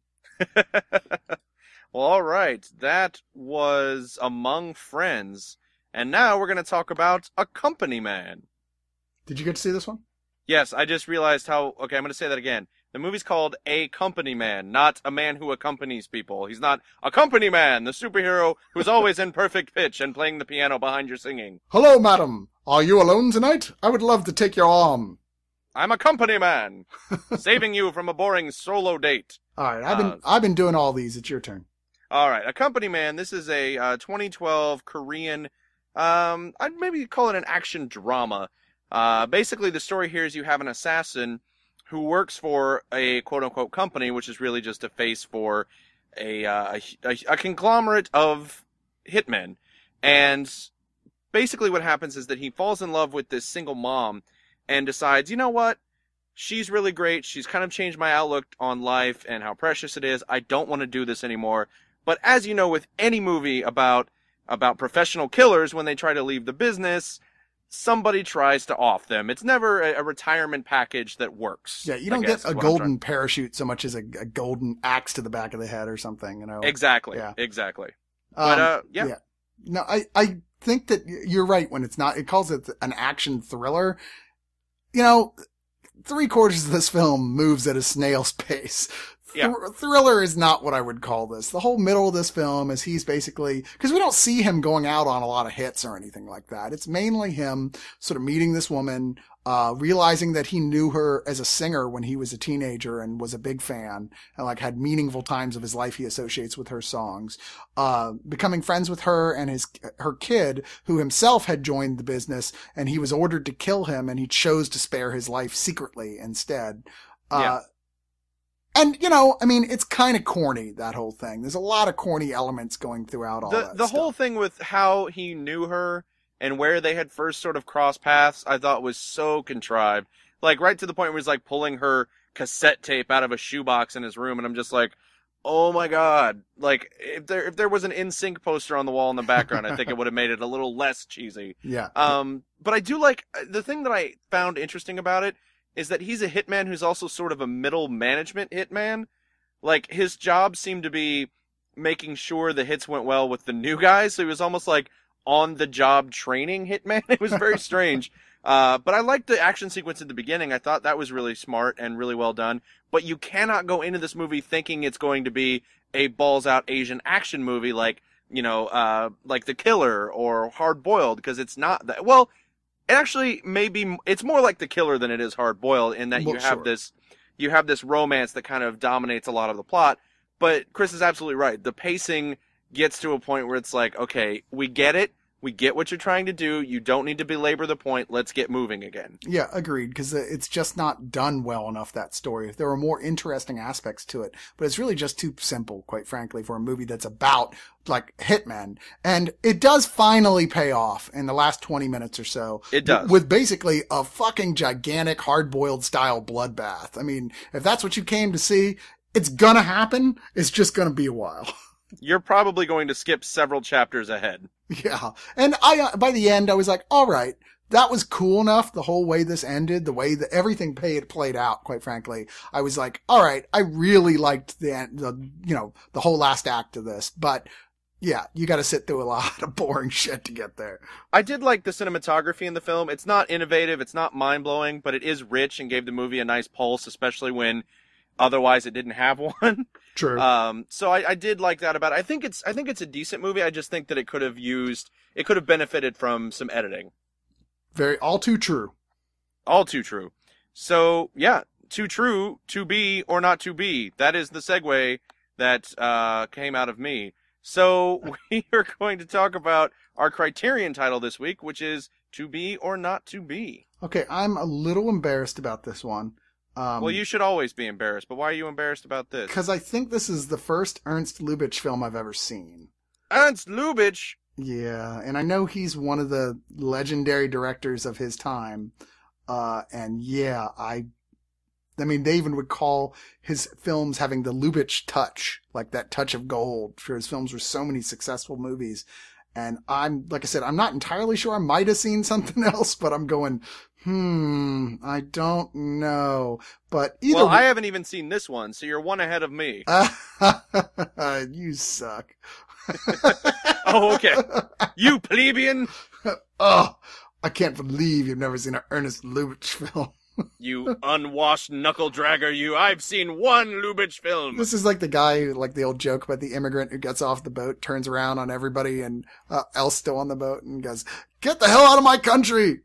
Well, all right. That was Among Friends. And now we're going to talk about A Company Man. Did you get to see this one? Yes, I just realized how... Okay, I'm going to say that again. The movie's called A Company Man, not a man who accompanies people. He's not a company man, the superhero who's always in perfect pitch and playing the piano behind your singing. Hello, madam. Are you alone tonight? I would love to take your arm. I'm a company man, saving you from a boring solo date. All right, I've been uh, I've been doing all these. It's your turn. All right, A Company Man. This is a uh, twenty twelve Korean. Um, I'd maybe call it an action drama. Uh, basically, the story here is you have an assassin who works for a quote-unquote company, which is really just a face for a, uh, a, a conglomerate of hitmen. And basically what happens is that he falls in love with this single mom and decides, you know what? She's really great. She's kind of changed my outlook on life and how precious it is. I don't want to do this anymore. But as you know, with any movie about about professional killers, when they try to leave the business, somebody tries to off them. It's never a, a retirement package that works. Yeah, you don't get a golden parachute so much as a, a golden axe to the back of the head or something, you know? Exactly. Yeah. Exactly. But, um, uh, yeah. yeah. No, I, I, think that you're right when it's not, it calls it an action thriller. You know, three quarters of this film moves at a snail's pace. Yeah. Th- thriller is not what I would call this. The whole middle of this film is he's basically, because we don't see him going out on a lot of hits or anything like that. It's mainly him sort of meeting this woman, uh, realizing that he knew her as a singer when he was a teenager and was a big fan and like had meaningful times of his life he associates with her songs, uh, becoming friends with her and his, her kid who himself had joined the business and he was ordered to kill him and he chose to spare his life secretly instead. Uh, yeah. And, you know, I mean, it's kind of corny, that whole thing. There's a lot of corny elements going throughout all the, that The stuff. whole thing with how he knew her and where they had first sort of crossed paths, I thought was so contrived. Like, right to the point where he's, like, pulling her cassette tape out of a shoebox in his room, and I'm just like, oh my god. Like, if there if there was an N Sync poster on the wall in the background, I think it would have made it a little less cheesy. Yeah. Um, but I do like, the thing that I found interesting about it is that he's a hitman who's also sort of a middle management hitman. Like, his job seemed to be making sure the hits went well with the new guys, so he was almost like on-the-job training hitman. It was very strange. Uh, but I liked the action sequence at the beginning. I thought that was really smart and really well done. But you cannot go into this movie thinking it's going to be a balls-out Asian action movie like, you know, uh, like The Killer or Hard Boiled, because it's not that. Well, it actually maybe it's more like The Killer than it is Hard Boiled in that Well, you have sure. this, you have this romance that kind of dominates a lot of the plot. But Chris is absolutely right. The pacing gets to a point where it's like, okay, we get it. We get what you're trying to do. You don't need to belabor the point. Let's get moving again. Yeah, agreed, because it's just not done well enough, that story. There are more interesting aspects to it, but it's really just too simple, quite frankly, for a movie that's about, like, hitmen. And it does finally pay off in the last twenty minutes or so. It does. With basically a fucking gigantic hard-boiled style bloodbath. I mean, if that's what you came to see, it's gonna happen. It's just gonna be a while. You're probably going to skip several chapters ahead. Yeah. And I, uh, by the end, I was like, all right, that was cool enough. The whole way this ended, the way that everything played, played out, quite frankly, I was like, all right, I really liked the, end, the, you know, the whole last act of this, but yeah, you got to sit through a lot of boring shit to get there. I did like the cinematography in the film. It's not innovative. It's not mind blowing, but it is rich and gave the movie a nice pulse, especially when otherwise it didn't have one. True. Um, so I, I did like that about it. I think it's, I think it's a decent movie. I just think that it could have used, it could have benefited from some editing. Very, all too true. All too true. So yeah, too true, to be or not to be. That is the segue that, uh, came out of me. So we are going to talk about our Criterion title this week, which is To Be or Not to Be. Okay. I'm a little embarrassed about this one. Um, Well, you should always be embarrassed, but why are you embarrassed about this? because I think this is the first Ernst Lubitsch film I've ever seen. Ernst Lubitsch! Yeah, and I know he's one of the legendary directors of his time. Uh, and yeah, I, I mean, they even would call his films having the Lubitsch touch, like that touch of gold, for his films were so many successful movies. And I'm, like I said, I'm not entirely sure. I might have seen something else, but I'm going, hmm, I don't know. But either Well, way, I haven't even seen this one, so you're one ahead of me. you suck. Oh, okay. You plebeian! Oh, I can't believe you've never seen an Ernest Lubitsch film. You unwashed knuckle dragger, you. I've seen one Lubitsch film. This is like the guy, like the old joke about the immigrant who gets off the boat, turns around on everybody and uh, else still on the boat and goes, "Get the hell out of my country!"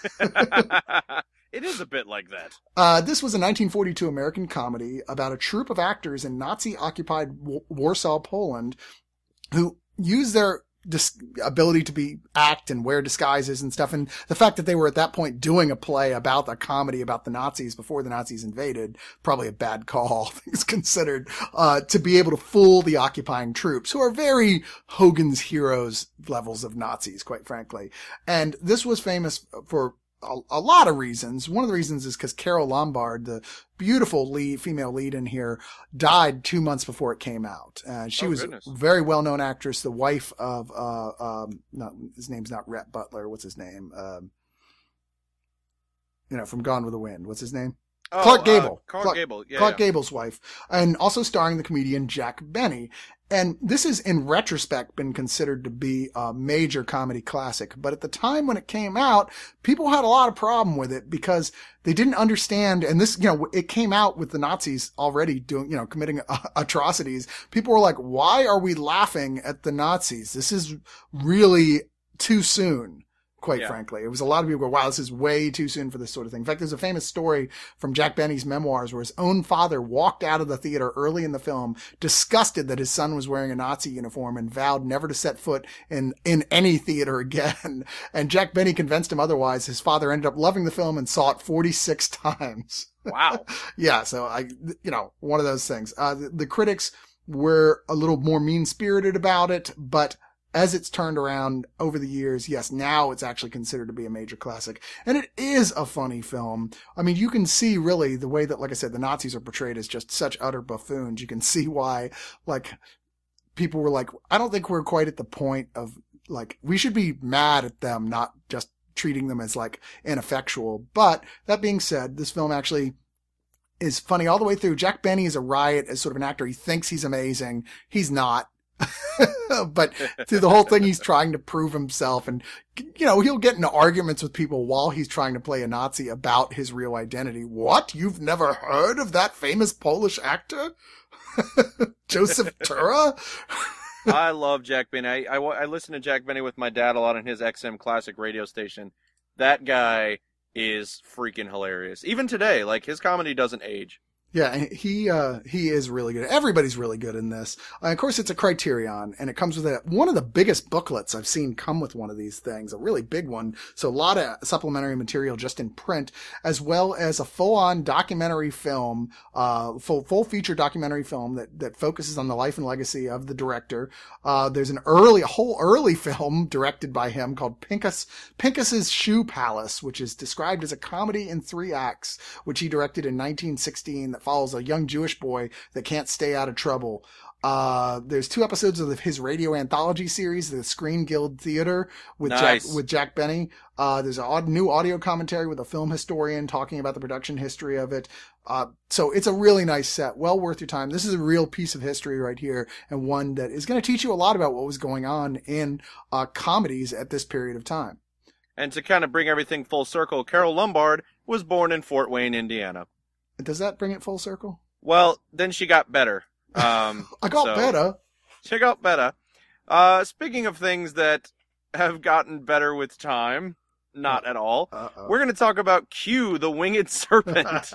It is a bit like that. Uh, this was a nineteen forty-two American comedy about a troupe of actors in Nazi-occupied w- Warsaw, Poland, who use their dis- ability to be act and wear disguises and stuff. And the fact that they were at that point doing a play about a comedy about the Nazis before the Nazis invaded, probably a bad call, things considered, uh, to be able to fool the occupying troops, who are very Hogan's Heroes levels of Nazis, quite frankly. And this was famous for A, a lot of reasons. One of the reasons is because Carol Lombard, the beautiful lead, female lead in here, died two months before it came out. Uh, she Oh, was goodness. a very well-known actress, the wife of, uh, um, no, his name's not Rhett Butler. What's his name? Um, you know, from Gone with the Wind. What's his name? Oh, Clark uh, Gable. Clark, Clark- Gable, yeah. Clark yeah. Gable's wife, and also starring the comedian Jack Benny. And this is, in retrospect, been considered to be a major comedy classic. But at the time when it came out, people had a lot of problem with it because they didn't understand. And this, you know, it came out with the Nazis already doing, you know, committing uh, atrocities. People were like, why are we laughing at the Nazis? This is really too soon. Quite yeah. frankly, it was a lot of people go, wow, this is way too soon for this sort of thing. In fact, there's a famous story from Jack Benny's memoirs where his own father walked out of the theater early in the film, disgusted that his son was wearing a Nazi uniform and vowed never to set foot in, in any theater again. And Jack Benny convinced him otherwise. His father ended up loving the film and saw it forty-six times. Wow. Yeah. So I, you know, one of those things. Uh, the, the critics were a little more mean spirited about it, but as it's turned around over the years, yes, now it's actually considered to be a major classic. And it is a funny film. I mean, you can see really the way that, like I said, the Nazis are portrayed as just such utter buffoons. You can see why, like, people were like, I don't think we're quite at the point of, like, we should be mad at them, not just treating them as, like, ineffectual. But that being said, this film actually is funny all the way through. Jack Benny is a riot as sort of an actor. He thinks he's amazing. He's not. But through the whole thing, he's trying to prove himself, and, you know, he'll get into arguments with people while he's trying to play a Nazi about his real identity. What? You've never heard of that famous Polish actor? Joseph Tura? I love Jack Benny. I, I, I listen to Jack Benny with my dad a lot on his X M Classic radio station. That guy is freaking hilarious. Even today, like, his comedy doesn't age. Yeah, he uh he is really good. Everybody's really good in this. Uh, of course, it's a Criterion, and it comes with a, one of the biggest booklets I've seen come with one of these things, a really big one. So a lot of supplementary material just in print, as well as a full-on documentary film, uh full full feature documentary film that that focuses on the life and legacy of the director. Uh There's an early, a whole early film directed by him called Pincus Pincus's Shoe Palace, which is described as a comedy in three acts, which he directed in nineteen sixteen. That follows a young Jewish boy that can't stay out of trouble. Uh, there's two episodes of his radio anthology series, the Screen Guild Theater, with nice. Jack, with Jack Benny. Uh, there's a new audio commentary with a film historian talking about the production history of it. Uh, so it's a really nice set, well worth your time. This is a real piece of history right here, and one that is going to teach you a lot about what was going on in, uh, comedies at this period of time. And to kind of bring everything full circle, Carole Lombard was born in Fort Wayne, Indiana. Does that bring it full circle? Well, then she got better. Um, I got so, better. She got better. Uh, speaking of things that have gotten better with time, not at all, Uh-oh. We're going to talk about Q, the Winged Serpent.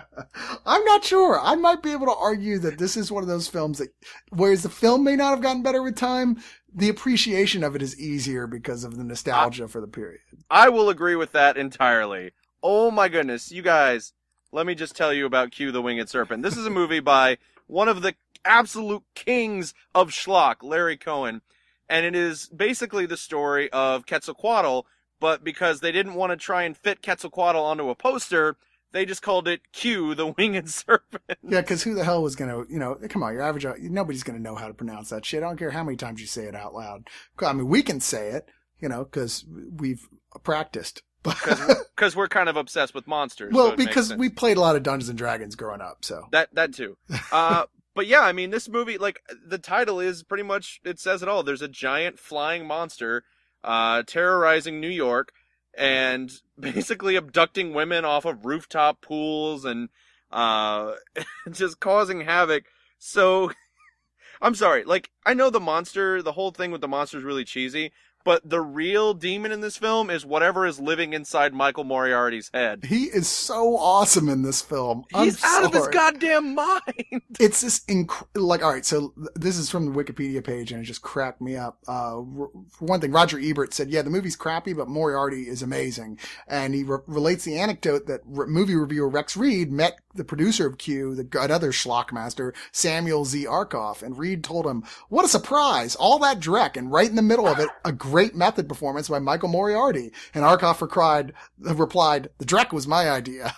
I'm not sure. I might be able to argue that this is one of those films that, whereas the film may not have gotten better with time, the appreciation of it is easier because of the nostalgia I, for the period. I will agree with that entirely. Oh my goodness, you guys. Let me just tell you about Q, the Winged Serpent. This is a movie by one of the absolute kings of schlock, Larry Cohen. And it is basically the story of Quetzalcoatl, but because they didn't want to try and fit Quetzalcoatl onto a poster, they just called it Q, the Winged Serpent. Yeah, because who the hell was going to, you know, come on, your average, nobody's going to know how to pronounce that shit. I don't care how many times you say it out loud. I mean, we can say it, you know, because we've practiced. Because we're kind of obsessed with monsters. Well, so because we played a lot of Dungeons and Dragons growing up, so. That that too. Uh, but yeah, I mean, this movie, like, the title is pretty much, it says it all. There's a giant flying monster uh, terrorizing New York and basically abducting women off of rooftop pools and uh, just causing havoc. So, I'm sorry, like, I know the monster, the whole thing with the monster is really cheesy, but the real demon in this film is whatever is living inside Michael Moriarty's head. He is so awesome in this film. He's I'm out sorry. of his goddamn mind. It's this inc- like, all right, so this is from the Wikipedia page and it just cracked me up. Uh, for one thing, Roger Ebert said, yeah, the movie's crappy, but Moriarty is amazing. And he re- relates the anecdote that re- movie reviewer Rex Reed met the producer of Q, the another schlock master, Samuel Z. Arkoff, and Reed told him, what a surprise, all that dreck, and right in the middle of it, a great method performance by Michael Moriarty. And Arkoff replied, replied, the dreck was my idea.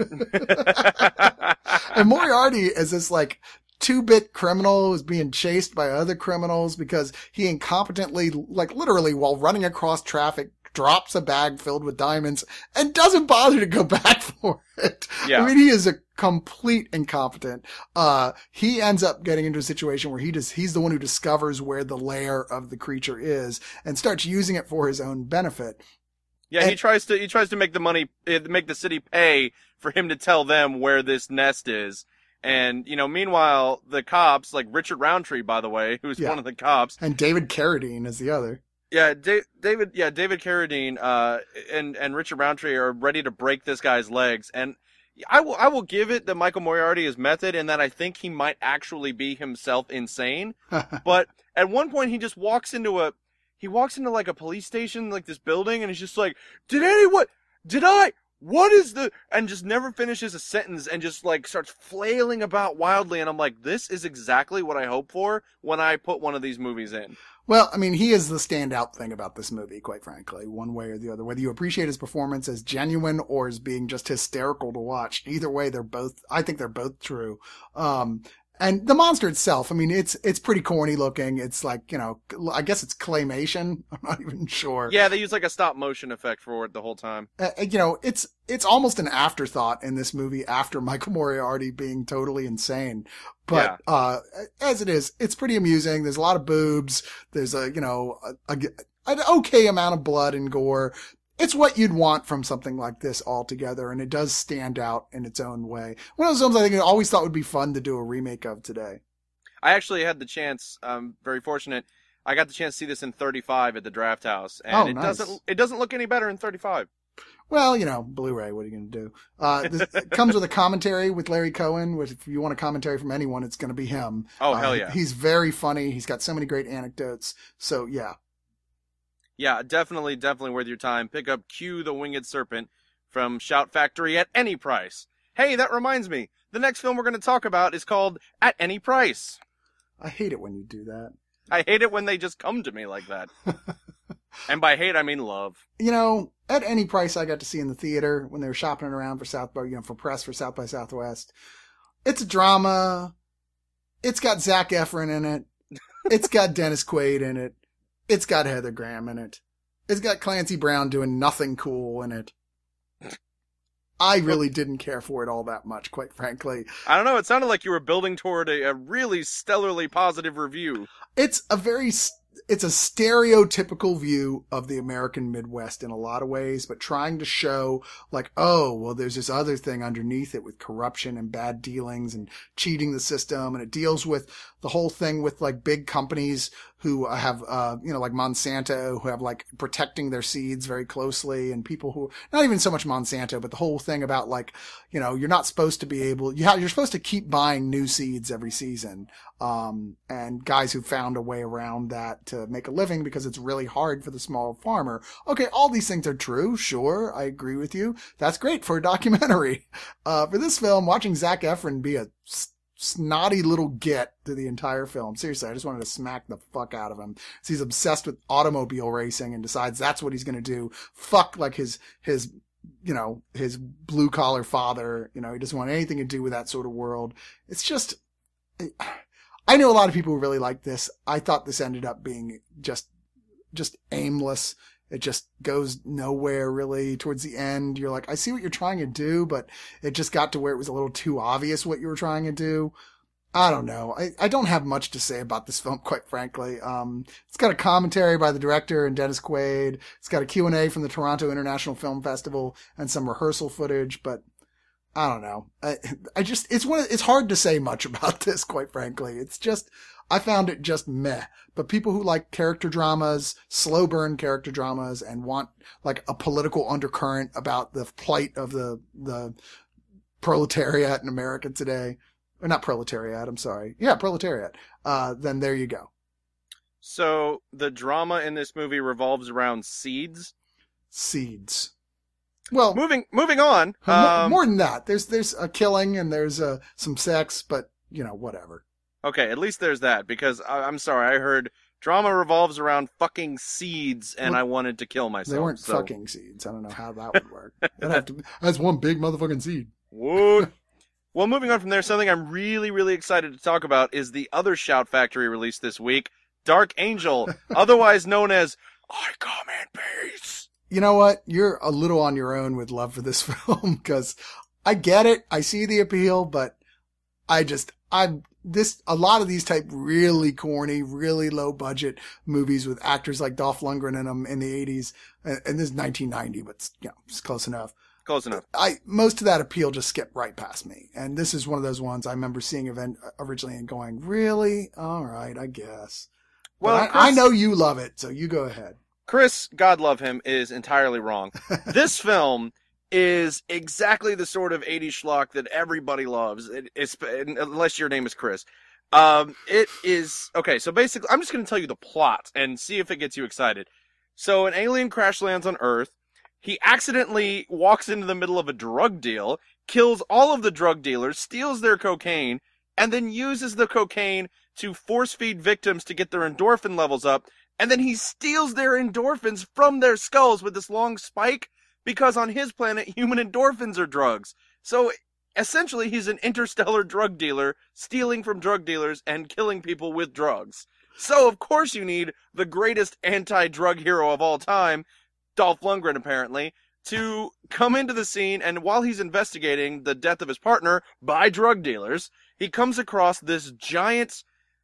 And Moriarty is this like two-bit criminal who's being chased by other criminals because he incompetently, like literally while running across traffic, drops a bag filled with diamonds and doesn't bother to go back for it. Yeah. I mean, he is a complete incompetent. Uh, he ends up getting into a situation where he just, he's the one who discovers where the lair of the creature is and starts using it for his own benefit. Yeah, and, he tries to, he tries to make the money, make the city pay for him to tell them where this nest is. And, you know, meanwhile, the cops, like Richard Roundtree, by the way, who's yeah. one of the cops. And David Carradine is the other. Yeah, da- David, yeah, David Carradine, uh, and, and Richard Roundtree are ready to break this guy's legs. And I will, I will give it that Michael Moriarty is method in that I think he might actually be himself insane. But at one point he just walks into a, he walks into like a police station, like this building, and he's just like, did anyone, did I, what is the, and just never finishes a sentence and just like starts flailing about wildly. And I'm like, this is exactly what I hope for when I put one of these movies in. Well, I mean, he is the standout thing about this movie, quite frankly, one way or the other. Whether you appreciate his performance as genuine or as being just hysterical to watch, either way, they're both, I think they're both true. Um, and the monster itself, I mean, it's, it's pretty corny looking. It's like, you know, I guess it's claymation. I'm not even sure. Yeah, they use like a stop motion effect for it the whole time. Uh, you know, it's, it's almost an afterthought in this movie after Michael Moriarty being totally insane. But, yeah. uh, as it is, it's pretty amusing. There's a lot of boobs. There's a, you know, a, a, an okay amount of blood and gore. It's what you'd want from something like this altogether, and it does stand out in its own way. One of those films I think I always thought would be fun to do a remake of today. I actually had the chance, I'm very fortunate, I got the chance to see this in thirty-five at the Draft House, and oh, it nice. doesn't it doesn't look any better in thirty-five. Well, you know, Blu-ray, what are you going to do? Uh, this, it comes with a commentary with Larry Cohen, which if you want a commentary from anyone, it's going to be him. Oh, uh, hell yeah. He's very funny. He's got so many great anecdotes. So, yeah. Yeah, definitely, definitely worth your time. Pick up Q the Winged Serpent from Shout Factory at any price. Hey, that reminds me. The next film we're going to talk about is called At Any Price. I hate it when you do that. I hate it when they just come to me like that. And by hate, I mean love. You know, At Any Price I got to see in the theater when they were shopping it around for South by, you know, for press for South by Southwest. It's a drama. It's got Zac Efron in it. It's got Dennis Quaid in it. It's got Heather Graham in it. It's got Clancy Brown doing nothing cool in it. I really didn't care for it all that much, quite frankly. I don't know. It sounded like you were building toward a, a really stellarly positive review. It's a very, it's a stereotypical view of the American Midwest in a lot of ways, but trying to show like, oh, well, there's this other thing underneath it with corruption and bad dealings and cheating the system. And it deals with the whole thing with like big companies who have, uh, you know, like Monsanto, who have like protecting their seeds very closely, and people who, not even so much Monsanto, but the whole thing about like, you know, you're not supposed to be able, you have, you're supposed to keep buying new seeds every season. Um, and guys who found a way around that to make a living because it's really hard for the small farmer. Okay. All these things are true. Sure. I agree with you. That's great for a documentary. Uh, for this film, watching Zac Efron be a snotty little git through the entire film. Seriously, I just wanted to smack the fuck out of him. So he's obsessed with automobile racing and decides that's what he's going to do. Fuck like his, his, you know, his blue collar father. You know, he doesn't want anything to do with that sort of world. It's just, I know a lot of people who really like this. I thought this ended up being just, just aimless. It just goes nowhere really towards the end. You're like, I see what you're trying to do, but it just got to where it was a little too obvious what you were trying to do. I don't know. I, I don't have much to say about this film, quite frankly. Um, it's got a commentary by the director and Dennis Quaid. It's got a Q and A from the Toronto International Film Festival and some rehearsal footage, but I don't know. I, I just, it's one, it's hard to say much about this, quite frankly. It's just, I found it just meh. But people who like character dramas, slow burn character dramas, and want like a political undercurrent about the plight of the, the proletariat in America today, or not proletariat, I'm sorry. Yeah, proletariat. Uh, then there you go. So the drama in this movie revolves around seeds? Seeds. Well, moving, moving on. More, um, more than that. There's, there's a killing and there's uh, some sex, but you know, whatever. Okay, at least there's that, because I, I'm sorry, I heard drama revolves around fucking seeds, and well, I wanted to kill myself. They weren't so. fucking seeds. I don't know how that would work. That'd have to, that's one big motherfucking seed. What? Well, moving on from there, something I'm really, really excited to talk about is the other Shout Factory release this week, Dark Angel, otherwise known as I Come in Peace. you know what? You're a little on your own with love for this film because I get it. I see the appeal, but I just, I'm this, a lot of these type really corny, really low budget movies with actors like Dolph Lundgren in them in the eighties. And, and this is nineteen ninety, but it's, you know, it's close enough. Close enough. I, most of that appeal just skipped right past me. And this is one of those ones I remember seeing event originally and going, really? All right, I guess. Well, I, Chris, I know you love it, so you go ahead. Chris, God love him, is entirely wrong. This film is exactly the sort of eighties schlock that everybody loves, it, it's, unless your name is Chris. Um, it is, okay, so basically, I'm just going to tell you the plot and see if it gets you excited. So an alien crash lands on Earth. He accidentally walks into the middle of a drug deal, kills all of the drug dealers, steals their cocaine, and then uses the cocaine to force feed victims to get their endorphin levels up, and then he steals their endorphins from their skulls with this long spike, because on his planet, human endorphins are drugs. So, essentially, he's an interstellar drug dealer, stealing from drug dealers and killing people with drugs. So, of course you need the greatest anti-drug hero of all time, Dolph Lundgren, apparently, to come into the scene, and while he's investigating the death of his partner by drug dealers, he comes across this giant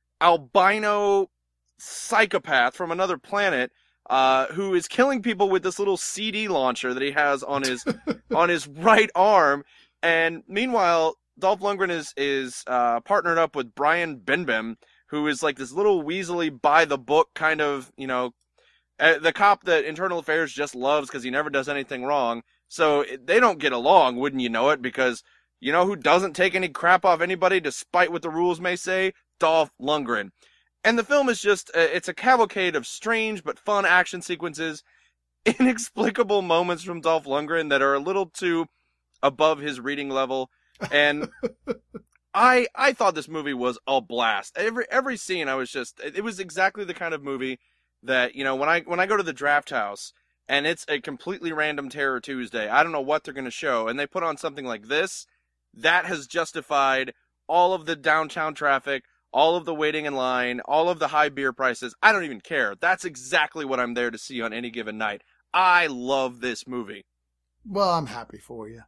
albino psychopath from another planet uh who is killing people with this little C D launcher that he has on his on his right arm. And meanwhile, Dolph Lundgren is is uh partnered up with Brian Benben, who is like this little weaselly by the book kind of, you know, uh, the cop that Internal Affairs just loves because he never does anything wrong. So they don't get along, wouldn't you know it, because you know who doesn't take any crap off anybody despite what the rules may say? Dolph Lundgren. And the film is just, uh, it's a cavalcade of strange but fun action sequences, inexplicable moments from Dolph Lundgren that are a little too above his reading level. And I I thought this movie was a blast. Every every scene I was just, it was exactly the kind of movie that, you know, when I when I go to the Draft House and it's a completely random Terror Tuesday, I don't know what they're going to show, and they put on something like this, that has justified all of the downtown traffic, all of the waiting in line, all of the high beer prices. I don't even care. That's exactly what I'm there to see on any given night. I love this movie. Well, I'm happy for you.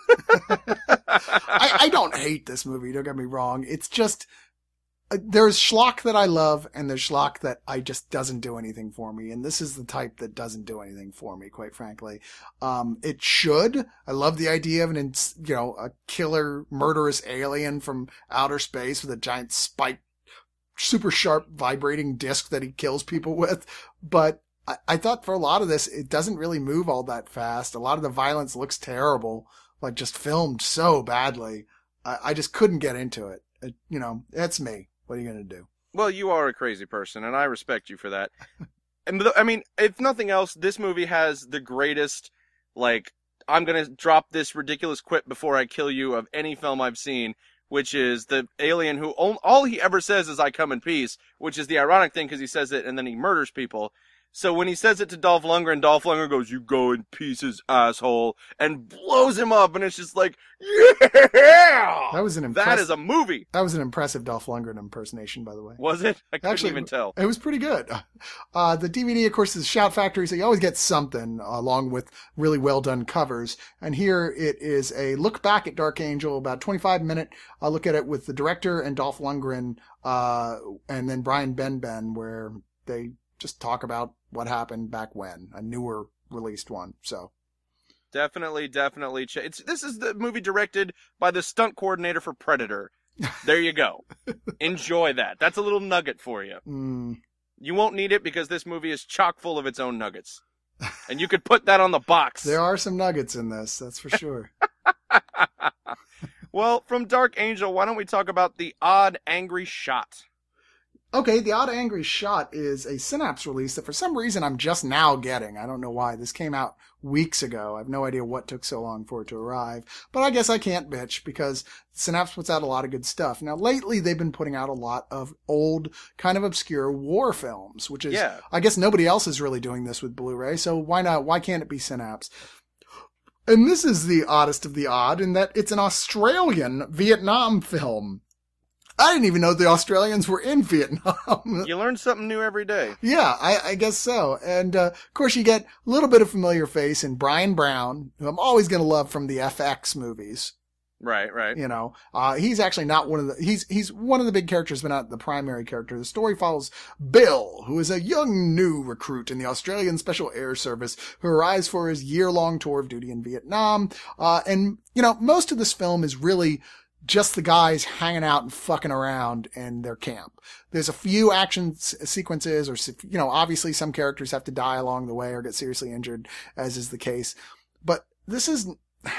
I, I don't hate this movie, don't get me wrong. It's just, uh, there's schlock that I love, and there's schlock that I just doesn't do anything for me. And this is the type that doesn't do anything for me, quite frankly. Um, it should. I love the idea of an, you know, a killer, murderous alien from outer space with a giant spike, super sharp vibrating disc that he kills people with. But I, I thought for a lot of this, it doesn't really move all that fast. A lot of the violence looks terrible, like just filmed so badly. I, I just couldn't get into it. it. You know, that's me. What are you going to do? Well, you are a crazy person, and I respect you for that. And I mean, if nothing else, this movie has the greatest, like, I'm going to drop this ridiculous quip before I kill you of any film I've seen, which is the alien who, all he ever says is, I come in peace, which is the ironic thing because he says it and then he murders people. So when he says it to Dolph Lundgren, Dolph Lundgren goes, "You go in pieces, asshole," and blows him up, and it's just like, yeah! That was an impressive, that is a movie. That was an impressive Dolph Lundgren impersonation, by the way. Was it? I couldn't Actually, even tell. It was pretty good. Uh, the D V D, of course, is Shout Factory, so you always get something along with really well done covers. And here it is a look back at Dark Angel, about twenty-five minute uh, look at it with the director and Dolph Lundgren, uh, and then Brian Benben, where they just talk about what happened back when, a newer released one. So definitely, definitely. Ch- it's this is the movie directed by the stunt coordinator for Predator. There you go. Enjoy that. That's a little nugget for you. Mm. You won't need it because this movie is chock full of its own nuggets, and you could put that on the box. There are some nuggets in this, that's for sure. Well, from Dark Angel, why don't we talk about The Odd Angry Shot? Okay, The Odd Angry Shot is a Synapse release that for some reason I'm just now getting. I don't know why. This came out weeks ago. I have no idea what took so long for it to arrive. But I guess I can't bitch because Synapse puts out a lot of good stuff. Now, lately they've been putting out a lot of old, kind of obscure war films, which is, yeah. I guess nobody else is really doing this with Blu-ray, so why not? Why can't it be Synapse? And this is the oddest of the odd in that it's an Australian Vietnam film. I didn't even know the Australians were in Vietnam. You learn something new every day. Yeah, I, I guess so. And, uh, of course, you get a little bit of familiar face in Brian Brown, who I'm always going to love from the F X movies. Right, right. You know, uh, he's actually not one of the, he's, he's one of the big characters, but not the primary character. The story follows Bill, who is a young new recruit in the Australian Special Air Service who arrives for his year-long tour of duty in Vietnam. Uh, and, you know, most of this film is really just the guys hanging out and fucking around in their camp. There's a few action s- sequences or, you know, obviously some characters have to die along the way or get seriously injured, as is the case. But this is,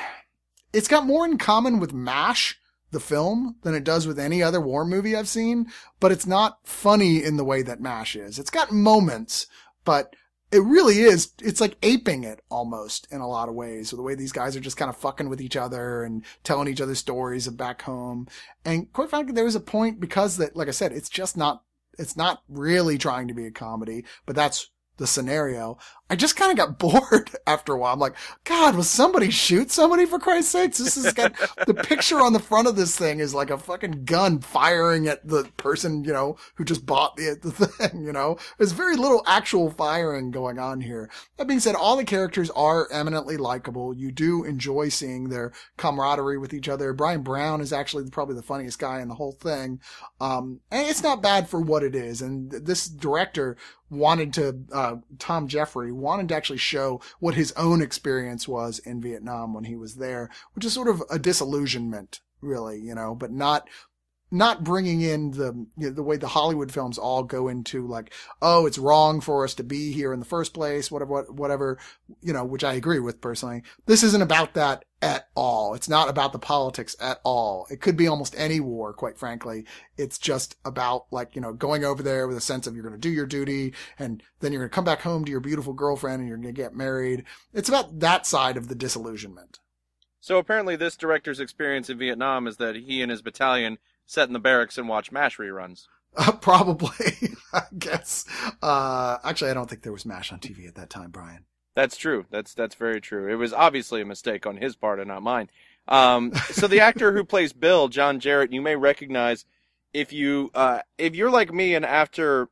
it's got more in common with MASH, the film, than it does with any other war movie I've seen, but it's not funny in the way that MASH is. It's got moments, but it really is, it's like aping it almost in a lot of ways. So the way these guys are just kind of fucking with each other and telling each other stories of back home. And quite frankly, there was a point because that, like I said, it's just not, it's not really trying to be a comedy, but that's the scenario. I just kind of got bored after a while. I'm like, God, will somebody shoot somebody for Christ's sakes? This has got the picture on the front of this thing is like a fucking gun firing at the person, you know, who just bought the, the thing, you know, there's very little actual firing going on here. That being said, all the characters are eminently likable. You do enjoy seeing their camaraderie with each other. Brian Brown is actually probably the funniest guy in the whole thing. Um, and it's not bad for what it is. And this director wanted to, uh, Tom Jeffrey wanted to actually show what his own experience was in Vietnam when he was there, which is sort of a disillusionment, really, you know, but not, not bringing in the, you know, the way the Hollywood films all go into like, oh, it's wrong for us to be here in the first place, whatever, whatever, you know, which I agree with personally. This isn't about that at all. It's not about the politics at all. It could be almost any war, quite frankly. It's just about like, you know, going over there with a sense of you're going to do your duty and then you're going to come back home to your beautiful girlfriend and you're going to get married. It's about that side of the disillusionment. So apparently this director's experience in Vietnam is that he and his battalion sat in the barracks and watch MASH reruns. Uh, probably, I guess. Uh, actually, I don't think there was MASH on T V at that time, Brian. That's true. That's that's very true. It was obviously a mistake on his part and not mine. Um, so the actor who plays Bill, John Jarrett, you may recognize if you uh, if you're like me and after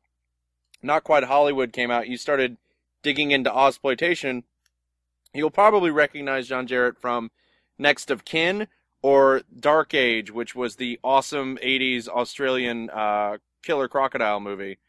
Not Quite Hollywood came out, you started digging into Ozploitation, you'll probably recognize John Jarrett from Next of Kin or Dark Age, which was the awesome eighties Australian uh, killer crocodile movie.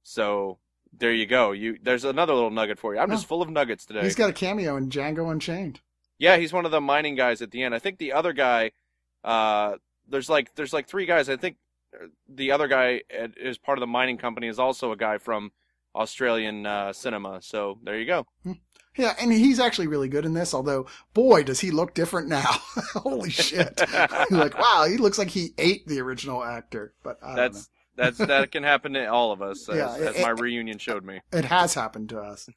So there you go. You there's another little nugget for you. I'm oh, just full of nuggets today. He's got a cameo in Django Unchained. Yeah, he's one of the mining guys at the end. I think the other guy, uh, there's like there's like three guys. I think the other guy is part of the mining company is also a guy from Australian uh, cinema. So there you go. Hmm. Yeah, and he's actually really good in this, although, boy, does he look different now. Holy shit. Like, wow, he looks like he ate the original actor. But I that's, don't know. that's, that can happen to all of us, as, yeah, it, as my it, reunion showed me. It has happened to us.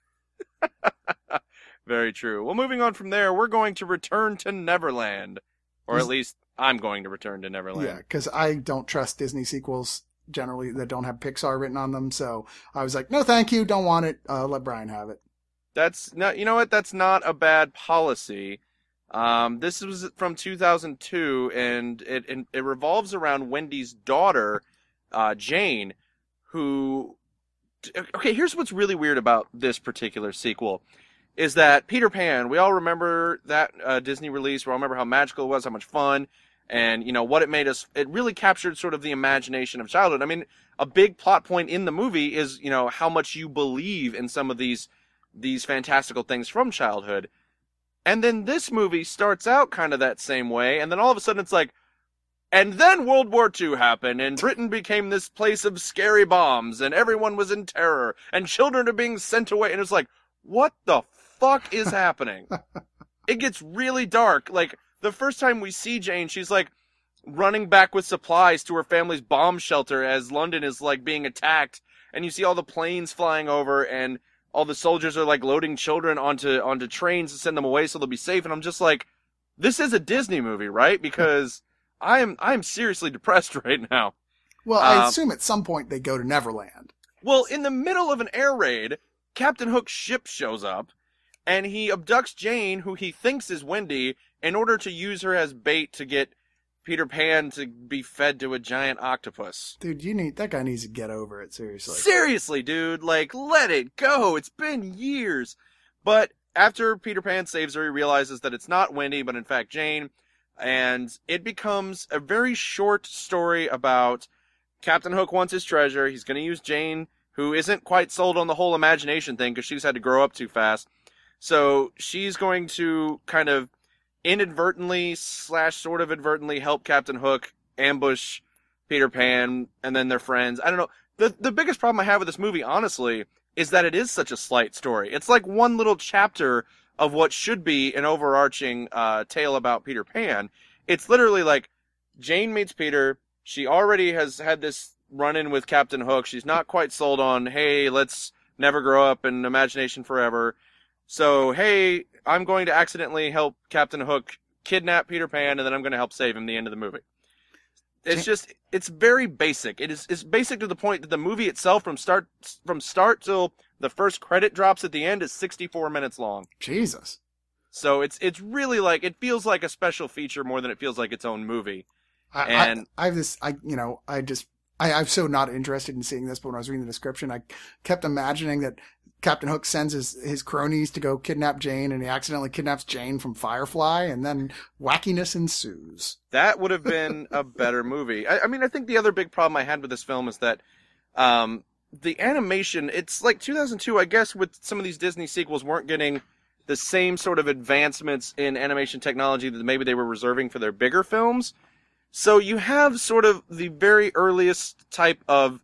Very true. Well, moving on from there, we're going to return to Neverland. Or at least I'm going to return to Neverland. Yeah, because I don't trust Disney sequels generally that don't have Pixar written on them. So I was like, no, thank you. Don't want it. Uh, let Brian have it. That's not, you know what? That's not a bad policy. Um, this was from two thousand two, and it it, it revolves around Wendy's daughter, uh, Jane, who. Okay, here's what's really weird about this particular sequel, is that Peter Pan. We all remember that uh, Disney release. We all remember how magical it was, how much fun, and you know what it made us. It really captured sort of the imagination of childhood. I mean, a big plot point in the movie is you know how much you believe in some of these. these fantastical things from childhood. And then this movie starts out kind of that same way, and then all of a sudden it's like, and then World War Two happened, and Britain became this place of scary bombs, and everyone was in terror, and children are being sent away, and it's like, what the fuck is happening? It gets really dark. Like, the first time we see Jane, she's like, running back with supplies to her family's bomb shelter as London is, like, being attacked, and you see all the planes flying over, and all the soldiers are like loading children onto onto trains to send them away so they'll be safe. And I'm just like, this is a Disney movie, right? Because I'm I'm seriously depressed right now. Well, I um, assume at some point they go to Neverland. Well, in the middle of an air raid, Captain Hook's ship shows up, and he abducts Jane, who he thinks is Wendy, in order to use her as bait to get Peter Pan to be fed to a giant octopus. Dude, you need that guy needs to get over it, seriously. Seriously, dude, like, let it go. It's been years. But after Peter Pan saves her, he realizes that it's not Wendy, but in fact Jane, and it becomes a very short story about Captain Hook wants his treasure. He's going to use Jane, who isn't quite sold on the whole imagination thing because she's had to grow up too fast. So she's going to kind of inadvertently slash sort of advertently help Captain Hook ambush Peter Pan and then their friends. I don't know. The the biggest problem I have with this movie, honestly, is that it is such a slight story. It's like one little chapter of what should be an overarching uh, tale about Peter Pan. It's literally like Jane meets Peter. She already has had this run-in with Captain Hook. She's not quite sold on, hey, let's never grow up in imagination forever. So, hey, I'm going to accidentally help Captain Hook kidnap Peter Pan, and then I'm going to help save him at the end of the movie. It's just, it's very basic. It is, it's basic to the point that the movie itself, from start from start till the first credit drops at the end, is sixty-four minutes long. Jesus. So it's it's really like, it feels like a special feature more than it feels like its own movie. I, and I, I have this, I, you know, I just, I, I'm so not interested in seeing this, but when I was reading the description, I kept imagining that Captain Hook sends his, his cronies to go kidnap Jane, and he accidentally kidnaps Jane from Firefly, and then wackiness ensues. That would have been a better movie. I, I mean, I think the other big problem I had with this film is that um, the animation, it's like two thousand two, I guess, with some of these Disney sequels weren't getting the same sort of advancements in animation technology that maybe they were reserving for their bigger films. So you have sort of the very earliest type of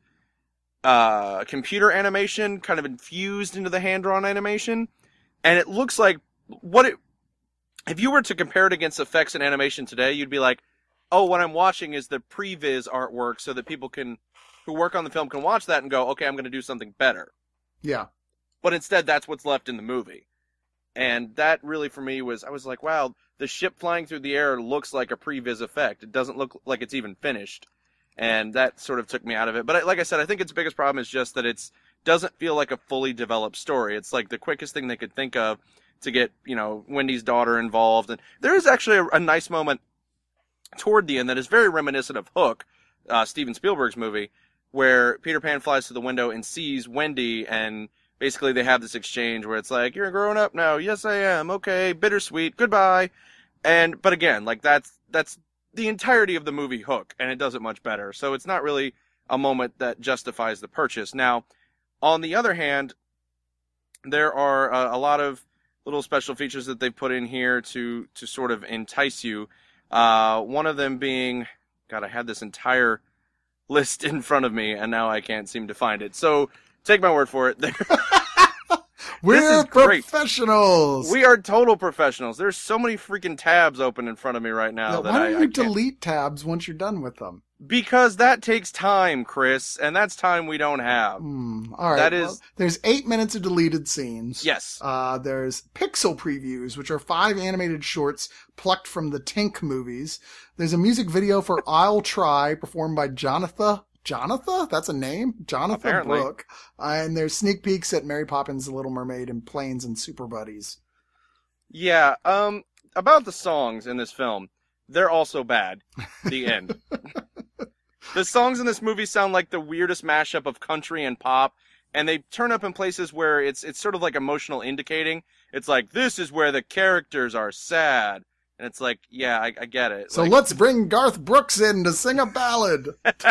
uh, computer animation kind of infused into the hand-drawn animation. And it looks like what it, if you were to compare it against effects and animation today, you'd be like, oh, what I'm watching is the previs artwork so that people can, who work on the film can watch that and go, okay, I'm going to do something better. Yeah. But instead, that's what's left in the movie. And that really, for me, was, I was like, wow, the ship flying through the air looks like a previs effect. It doesn't look like it's even finished. And that sort of took me out of it. But I, like I said, I think its biggest problem is just that it's doesn't feel like a fully developed story. It's like the quickest thing they could think of to get, you know, Wendy's daughter involved. And there is actually a, a nice moment toward the end that is very reminiscent of Hook, uh, Steven Spielberg's movie, where Peter Pan flies to the window and sees Wendy, and basically they have this exchange where it's like, you're growing up now. Yes, I am. Okay. Bittersweet. Goodbye. And, but again, like that's, that's the entirety of the movie Hook, and it does it much better. So it's not really a moment that justifies the purchase. Now, on the other hand, there are a, a lot of little special features that they've put in here to, to sort of entice you. Uh, one of them being, God, I had this entire list in front of me, and now I can't seem to find it. So take my word for it. We're professionals. We are total professionals. There's so many freaking tabs open in front of me right now. Yeah, that why don't I, you I can't... delete tabs once you're done with them? Because that takes time, Chris, and that's time we don't have. Mm, all right. That well, is. There's eight minutes of deleted scenes. Yes. Uh, there's pixel previews, which are five animated shorts plucked from the Tink movies. There's a music video for I'll Try, performed by Jonathan. Jonathan? That's a name? Jonathan Apparently. Brooke. Uh, and there's sneak peeks at Mary Poppins, The Little Mermaid, and Planes and Super Buddies. Yeah, um, about the songs in this film, they're also bad. The end. The songs in this movie sound like the weirdest mashup of country and pop, and they turn up in places where it's it's sort of like emotional indicating. It's like, this is where the characters are sad. And it's like, yeah, I, I get it. So like, let's bring Garth Brooks in to sing a ballad.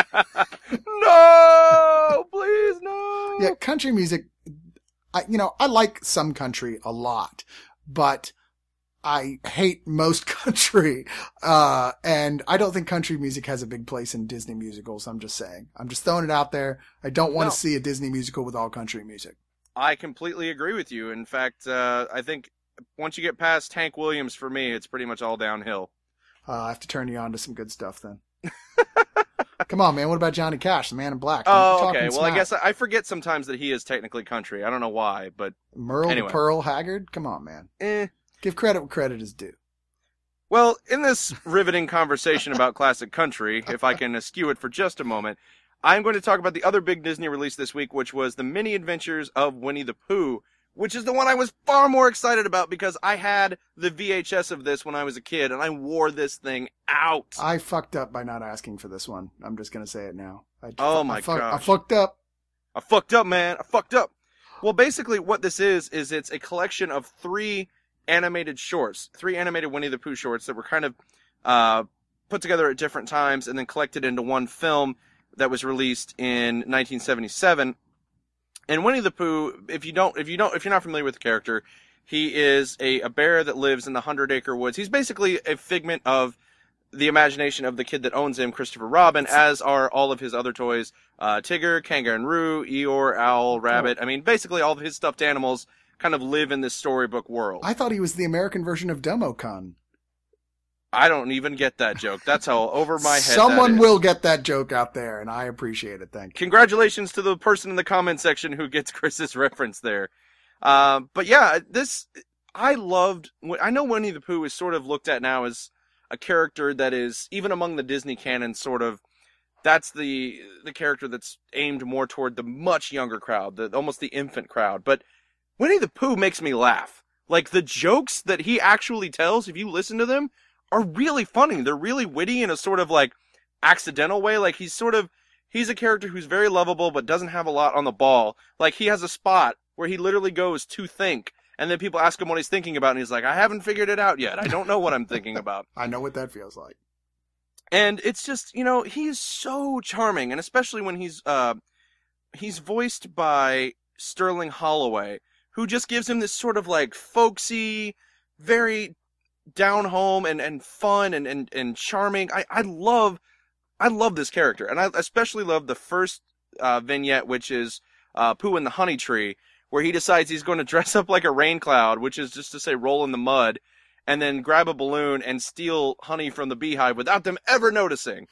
No! Please, no! Yeah, country music, I, you know, I like some country a lot, but I hate most country. Uh, and I don't think country music has a big place in Disney musicals. I'm just saying. I'm just throwing it out there. I don't want No. to see a Disney musical with all country music. I completely agree with you. In fact, uh, I think once you get past Hank Williams, for me, it's pretty much all downhill. Uh, I have to turn you on to some good stuff then. Come on, man. What about Johnny Cash, the Man in Black? Oh, Talking okay. Well, smack. I guess I forget sometimes that he is technically country. I don't know why, but Merle anyway. to Pearl Haggard? Come on, man. eh. Give credit where credit is due. Well, in this riveting conversation about classic country, if I can eschew it for just a moment, I'm going to talk about the other big Disney release this week, which was The Mini Adventures of Winnie the Pooh, which is the one I was far more excited about because I had the V H S of this when I was a kid, and I wore this thing out. I fucked up by not asking for this one. I'm just going to say it now. I, oh, I, my I fuck, gosh. I fucked up. I fucked up, man. I fucked up. Well, basically what this is, is it's a collection of three animated shorts, three animated Winnie the Pooh shorts that were kind of uh, put together at different times and then collected into one film that was released in nineteen seventy-seven. And Winnie the Pooh, if you don't, if you don't, if you're not familiar with the character, he is a, a bear that lives in the Hundred Acre Woods. He's basically a figment of the imagination of the kid that owns him, Christopher Robin, as are all of his other toys, uh, Tigger, Kangaroo, Eeyore, Owl, Rabbit. I mean, basically all of his stuffed animals kind of live in this storybook world. I thought he was the American version of Democon. I don't even get that joke. That's how over my head Someone that is. will get that joke out there, and I appreciate it. Thank you. Congratulations to the person in the comment section who gets Chris's reference there. Uh, but yeah, this, I loved, I know Winnie the Pooh is sort of looked at now as a character that is, even among the Disney canon, sort of, that's the the character that's aimed more toward the much younger crowd, the almost the infant crowd. But Winnie the Pooh makes me laugh. Like, the jokes that he actually tells, if you listen to them, are really funny. They're really witty in a sort of, like, accidental way. Like, he's sort of, he's a character who's very lovable but doesn't have a lot on the ball. Like, he has a spot where he literally goes to think, and then people ask him what he's thinking about, and he's like, I haven't figured it out yet. I don't know what I'm thinking about. I know what that feels like. And it's just, you know, he's so charming, and especially when he's, uh, he's voiced by Sterling Holloway, who just gives him this sort of, like, folksy, very down home and, and fun and, and, and charming. I, I love, I love this character, and I especially love the first, uh, vignette, which is, uh, Pooh in the Honey Tree, where he decides he's going to dress up like a rain cloud, which is just to say roll in the mud, and then grab a balloon and steal honey from the beehive without them ever noticing.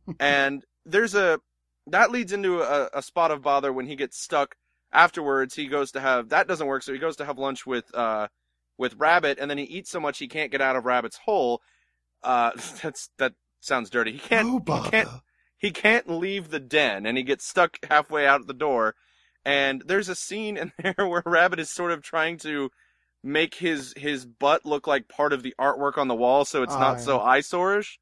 And there's a, that leads into a, a spot of bother when he gets stuck. Afterwards, he goes to have, that doesn't work, so he goes to have lunch with, uh, with Rabbit, and then he eats so much he can't get out of Rabbit's hole. Uh, that's, that sounds dirty. He can't, Oh, he can't, he can't leave the den, and he gets stuck halfway out the door. And there's a scene in there where Rabbit is sort of trying to make his his butt look like part of the artwork on the wall, so it's Oh, not yeah. so eyesore-ish.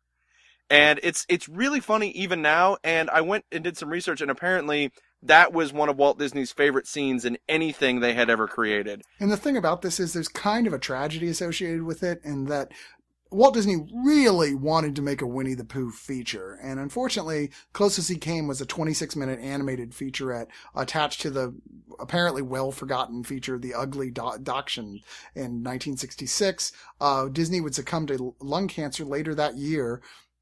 And it's it's really funny even now. And I went and did some research, and apparently that was one of Walt Disney's favorite scenes in anything they had ever created. And the thing about this is there's kind of a tragedy associated with it, in that Walt Disney really wanted to make a Winnie the Pooh feature. And unfortunately, closest he came was a twenty-six minute animated featurette attached to the apparently well-forgotten feature, The Ugly Do- Dachshund, in nineteen sixty-six. Uh, Disney would succumb to lung cancer later that year.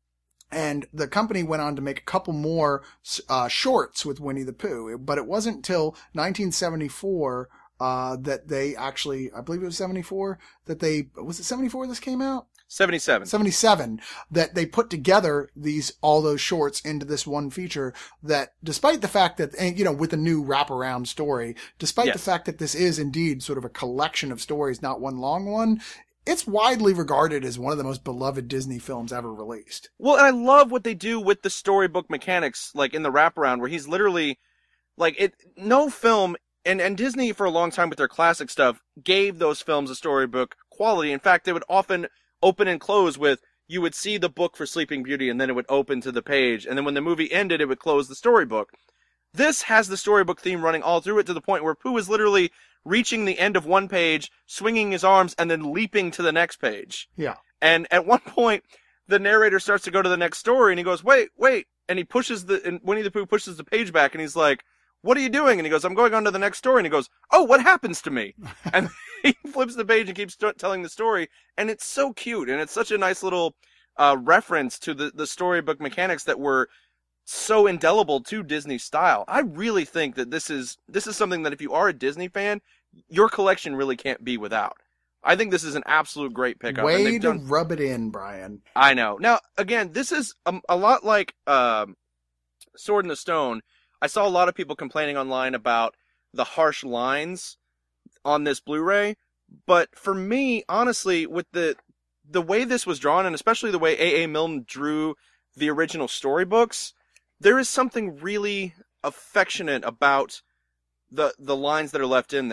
And the company went on to make a couple more uh, shorts with Winnie the Pooh. But it wasn't until nineteen seventy-four uh, that they actually, I believe it was seventy-four, that they, was it seventy-four this came out? seventy-seven. seventy-seven, that they put together these, all those shorts into this one feature that, despite the fact that, and, you know, with a new wraparound story, despite Yes. the fact that this is indeed sort of a collection of stories, not one long one, it's widely regarded as one of the most beloved Disney films ever released. Well, and I love what they do with the storybook mechanics, like in the wraparound, where he's literally, like, it. No film, and, and Disney for a long time with their classic stuff, gave those films a storybook quality. In fact, they would often open and close with, you would see the book for Sleeping Beauty, and then it would open to the page, and then when the movie ended, it would close the storybook. This has the storybook theme running all through it, to the point where Pooh is literally reaching the end of one page, swinging his arms, and then leaping to the next page. Yeah. And at one point, the narrator starts to go to the next story, and he goes, wait, wait, and he pushes the, and Winnie the Pooh pushes the page back, and he's like, what are you doing? And he goes, I'm going on to the next story. And he goes, oh, what happens to me? And he flips the page and keeps st- telling the story. And it's so cute. And it's such a nice little uh, reference to the, the storybook mechanics that were so indelible to Disney style. I really think that this is this is something that if you are a Disney fan, your collection really can't be without. I think this is an absolute great pickup. Way and they've to done... rub it in, Brian. I know. Now, again, this is a, a lot like uh, Sword in the Stone. I saw a lot of people complaining online about the harsh lines on this Blu-ray, but for me, honestly, with the the way this was drawn, and especially the way A A. Milne drew the original storybooks, there is something really affectionate about the the lines that are left in there.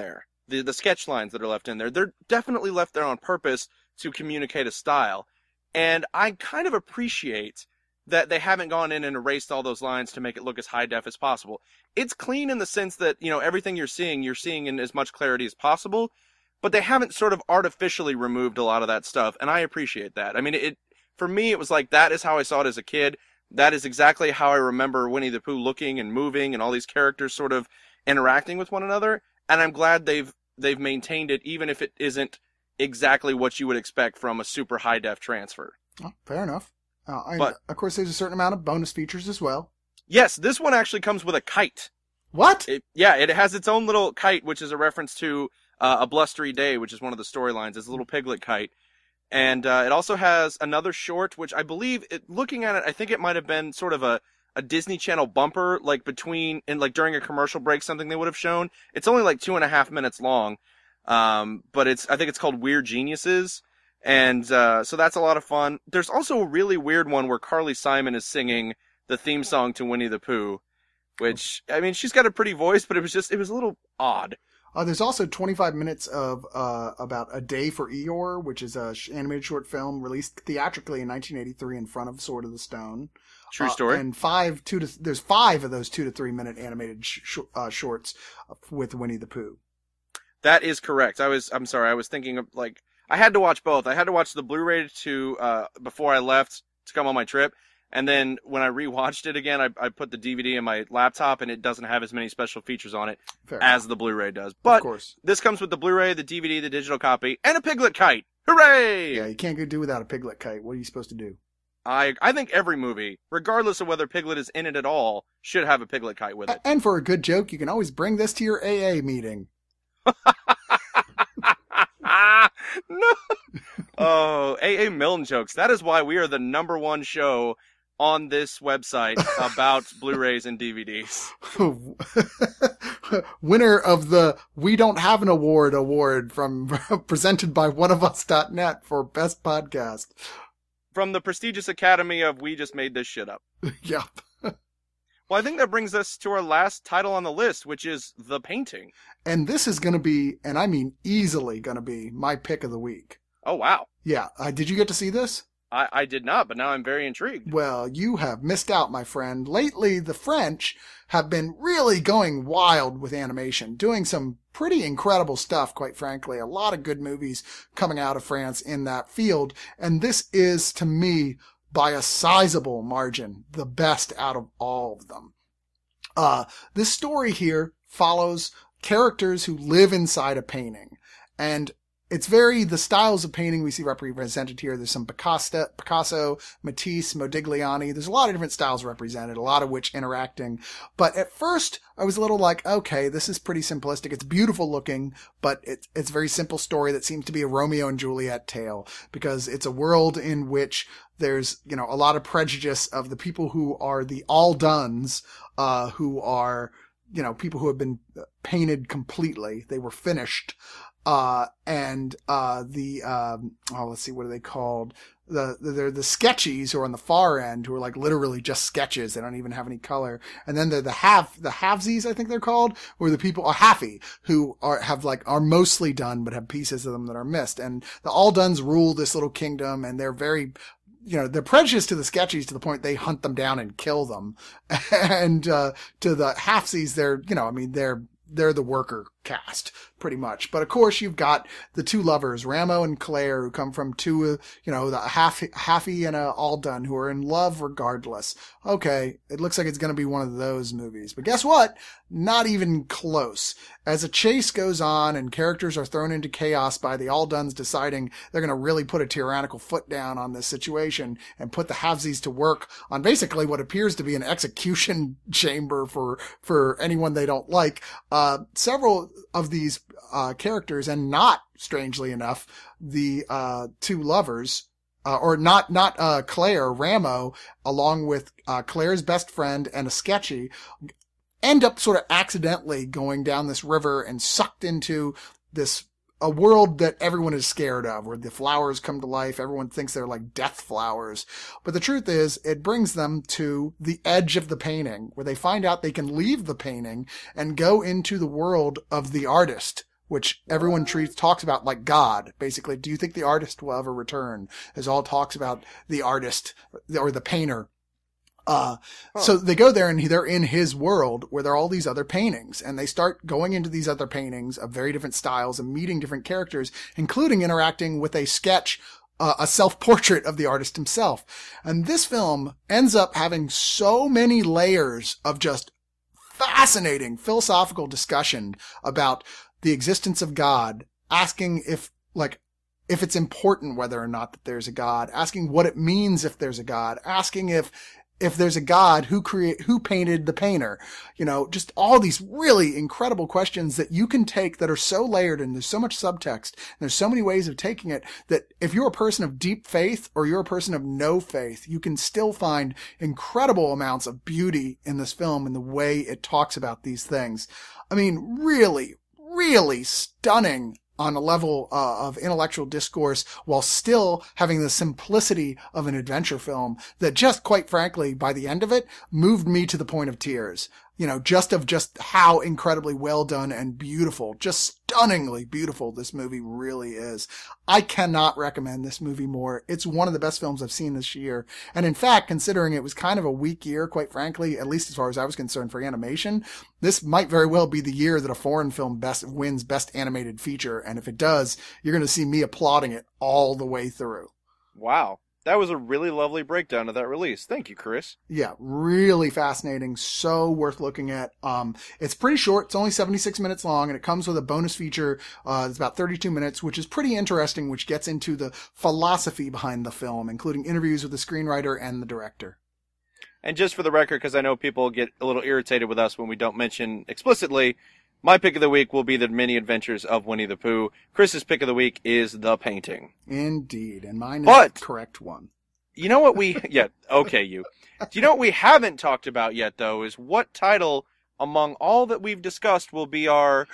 the the sketch lines that are left in there, they're definitely left there on purpose to communicate a style. And I kind of appreciate that they haven't gone in and erased all those lines to make it look as high def as possible. It's clean in the sense that, you know, everything you're seeing, you're seeing in as much clarity as possible, but they haven't sort of artificially removed a lot of that stuff, and I appreciate that. I mean, it for me, it was like, that is how I saw it as a kid. That is exactly how I remember Winnie the Pooh looking and moving and all these characters sort of interacting with one another, and I'm glad they've they've maintained it, even if it isn't exactly what you would expect from a super high def transfer. Oh, fair enough. Uh, and but, of course, there's a certain amount of bonus features as well. Yes, this one actually comes with a kite. What? It, yeah, it has its own little kite, which is a reference to uh, A Blustery Day, which is one of the storylines. It's a little piglet kite. And uh, it also has another short, which I believe, it, looking at it, I think it might have been sort of a, a Disney Channel bumper, like between, and like during a commercial break, something they would have shown. It's only like two and a half minutes long. Um, but it's, I think it's called Weird Geniuses. And, uh, so that's a lot of fun. There's also a really weird one where Carly Simon is singing the theme song to Winnie the Pooh, which, I mean, she's got a pretty voice, but it was just, it was a little odd. Uh, there's also twenty-five minutes of, uh, about A Day for Eeyore, which is a sh- animated short film released theatrically in nineteen eighty-three in front of Sword of the Stone. True uh, story. And five, two to, there's five of those two to three minute animated sh- sh- uh, shorts with Winnie the Pooh. That is correct. I was, I'm sorry, I was thinking of, like, I had to watch both. I had to watch the Blu-ray to, uh, before I left to come on my trip. And then when I rewatched it again, I, I put the D V D in my laptop, and it doesn't have as many special features on it Fair as enough. the Blu-ray does. But of course. This comes with the Blu-ray, the D V D, the digital copy, and a piglet kite. Hooray! Yeah, you can't go do without a piglet kite. What are you supposed to do? I I think every movie, regardless of whether Piglet is in it at all, should have a piglet kite with it. And for a good joke, you can always bring this to your A A meeting. No. Oh, A A Milne jokes. That is why we are the number one show on this website about Blu-rays and D V Ds. Winner of the We Don't Have an Award award from presented by one of us dot net for best podcast. From the prestigious Academy of We Just Made This Shit Up. Yep. Well, I think that brings us to our last title on the list, which is The Painting. And this is going to be, and I mean easily going to be, my pick of the week. Oh, wow. Yeah. Uh, did you get to see this? I, I did not, but now I'm very intrigued. Well, you have missed out, my friend. Lately, the French have been really going wild with animation, doing some pretty incredible stuff, quite frankly. A lot of good movies coming out of France in that field. And this is, to me, by a sizable margin, the best out of all of them. Uh, this story here follows characters who live inside a painting. And it's very, the styles of painting we see represented here. There's some Picasso, Picasso, Matisse, Modigliani. There's a lot of different styles represented, a lot of which interacting. But at first, I was a little like, okay, this is pretty simplistic. It's beautiful looking, but it's, it's a very simple story that seems to be a Romeo and Juliet tale, because it's a world in which there's, you know, a lot of prejudice of the people who are the all-dones, uh, who are, you know, people who have been painted completely. They were finished. Uh, and, uh, the, um, oh, let's see, what are they called? The, the, they're the sketchies who are on the far end, who are like literally just sketches. They don't even have any color. And then they're the half, the halvesies, I think they're called, who are the people, or halfy, who are, have like, are mostly done, but have pieces of them that are missed. And the all dones rule this little kingdom, and they're very, you know, they're prejudiced to the sketchies to the point they hunt them down and kill them. And, uh, to the halfsies, they're, you know, I mean, they're, they're the worker cast, pretty much. But of course, you've got the two lovers, Rameau and Claire, who come from two, uh, you know, the half, halfy and a all done, who are in love regardless. Okay, it looks like it's going to be one of those movies. But guess what? Not even close. As a chase goes on and characters are thrown into chaos by the all dones deciding they're going to really put a tyrannical foot down on this situation and put the halvesies to work on basically what appears to be an execution chamber for, for anyone they don't like, uh, several of these uh characters, and not, strangely enough, the uh two lovers, uh, or not not uh Claire, Rameau, along with uh Claire's best friend and a sketchy, end up sort of accidentally going down this river and sucked into this a world that everyone is scared of, where the flowers come to life. Everyone thinks they're like death flowers. But the truth is, it brings them to the edge of the painting, where they find out they can leave the painting and go into the world of the artist, which everyone treats, talks about like God. Basically, do you think the artist will ever return? Is all talks about the artist or the painter. Uh, huh. So they go there and they're in his world where there are all these other paintings, and they start going into these other paintings of very different styles and meeting different characters, including interacting with a sketch, uh, a self-portrait of the artist himself. And this film ends up having so many layers of just fascinating philosophical discussion about the existence of God, asking if, like, if it's important whether or not that there's a God, asking what it means if there's a God, asking if, if there's a God, who create, who painted the painter, you know, just all these really incredible questions that you can take that are so layered, and there's so much subtext and there's so many ways of taking it that if you're a person of deep faith or you're a person of no faith, you can still find incredible amounts of beauty in this film and the way it talks about these things. I mean, really, really stunning on a level uh, of intellectual discourse, while still having the simplicity of an adventure film that just, quite frankly, by the end of it, moved me to the point of tears. You know, just of just how incredibly well done and beautiful, just stunningly beautiful this movie really is. I cannot recommend this movie more. It's one of the best films I've seen this year. And in fact, considering it was kind of a weak year, quite frankly, at least as far as I was concerned for animation, this might very well be the year that a foreign film best wins Best Animated Feature. And if it does, you're going to see me applauding it all the way through. Wow. That was a really lovely breakdown of that release. Thank you, Chris. Yeah, really fascinating. So worth looking at. Um, it's pretty short. It's only seventy-six minutes long, and it comes with a bonus feature. Uh, it's about thirty-two minutes, which is pretty interesting, which gets into the philosophy behind the film, including interviews with the screenwriter and the director. And just for the record, because I know people get a little irritated with us when we don't mention explicitly, my pick of the week will be the many adventures of Winnie the Pooh. Chris's pick of the week is The Painting. Indeed, and mine is but, the correct one. You know what we... Yeah, okay, you. Do you know what we haven't talked about yet, though, is what title among all that we've discussed will be our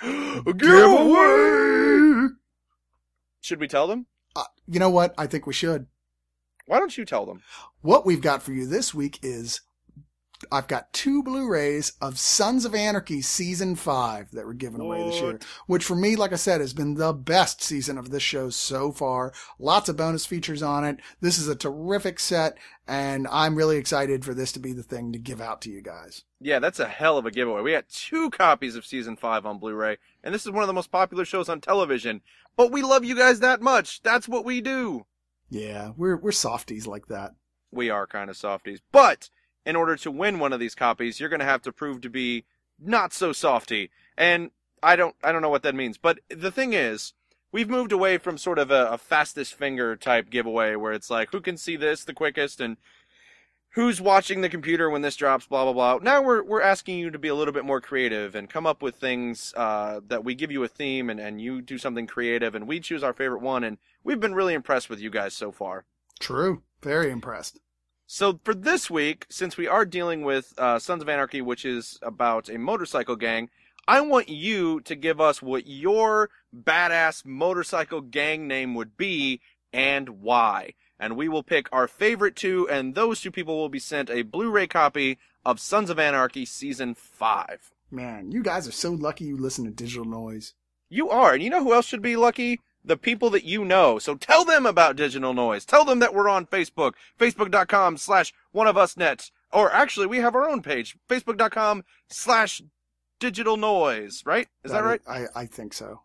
giveaway? Should we tell them? Uh, you know what? I think we should. Why don't you tell them? What we've got for you this week is... I've got two Blu-rays of Sons of Anarchy Season five that were given away this year, which for me, like I said, has been the best season of this show so far. Lots of bonus features on it. This is a terrific set, and I'm really excited for this to be the thing to give out to you guys. Yeah, that's a hell of a giveaway. We got two copies of Season five on Blu-ray, and this is one of the most popular shows on television. But we love you guys that much. That's what we do. Yeah, we're we're softies like that. We are kind of softies. But in order to win one of these copies, you're going to have to prove to be not so softy. And I don't I don't know what that means. But the thing is, we've moved away from sort of a, a fastest finger type giveaway where it's like, who can see this the quickest and who's watching the computer when this drops, blah, blah, blah. Now we're we're asking you to be a little bit more creative and come up with things uh, that we give you a theme and, and you do something creative and we choose our favorite one. And we've been really impressed with you guys so far. True. Very impressed. So for this week, since we are dealing with uh, Sons of Anarchy, which is about a motorcycle gang, I want you to give us what your badass motorcycle gang name would be and why. And we will pick our favorite two, and those two people will be sent a Blu-ray copy of Sons of Anarchy Season five. Man, you guys are so lucky you listen to Digital Noise. You are, and you know who else should be lucky? The people that you know. So tell them about Digital Noise. Tell them that we're on Facebook. Facebook.com slash one of us net. Or actually, we have our own page. Facebook.com slash Digital Noise. Right? Is that, that right? I, I think so.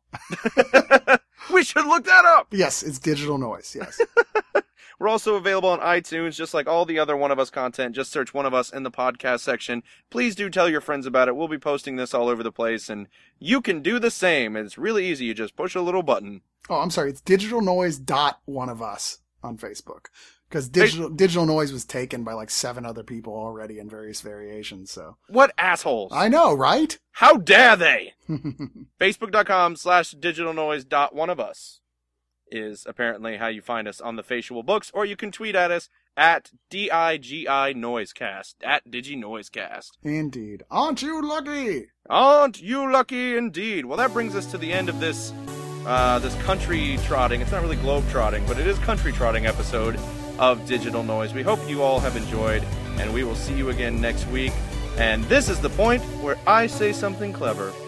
We should look that up. Yes, it's Digital Noise. Yes. We're also available on iTunes, just like all the other One of Us content. Just search One of Us in the podcast section. Please do tell your friends about it. We'll be posting this all over the place, and you can do the same. It's really easy. You just push a little button. Oh, I'm sorry. It's Digital Noise dot One of Us on Facebook. Because digital hey. Digital Noise was taken by like seven other people already in various variations. So what assholes? I know, right? How dare they? Facebook.com slash Digital Noise dot One of Us is apparently how you find us on the Facial Books, or you can tweet at us at D I G I Noisecast, at DigiNoisecast. Indeed. Aren't you lucky? Aren't you lucky indeed? Well, that brings us to the end of this uh, this country trotting. It's not really globe trotting, but it is country trotting episode of Digital Noise. We hope you all have enjoyed, and we will see you again next week. And this is the point where I say something clever.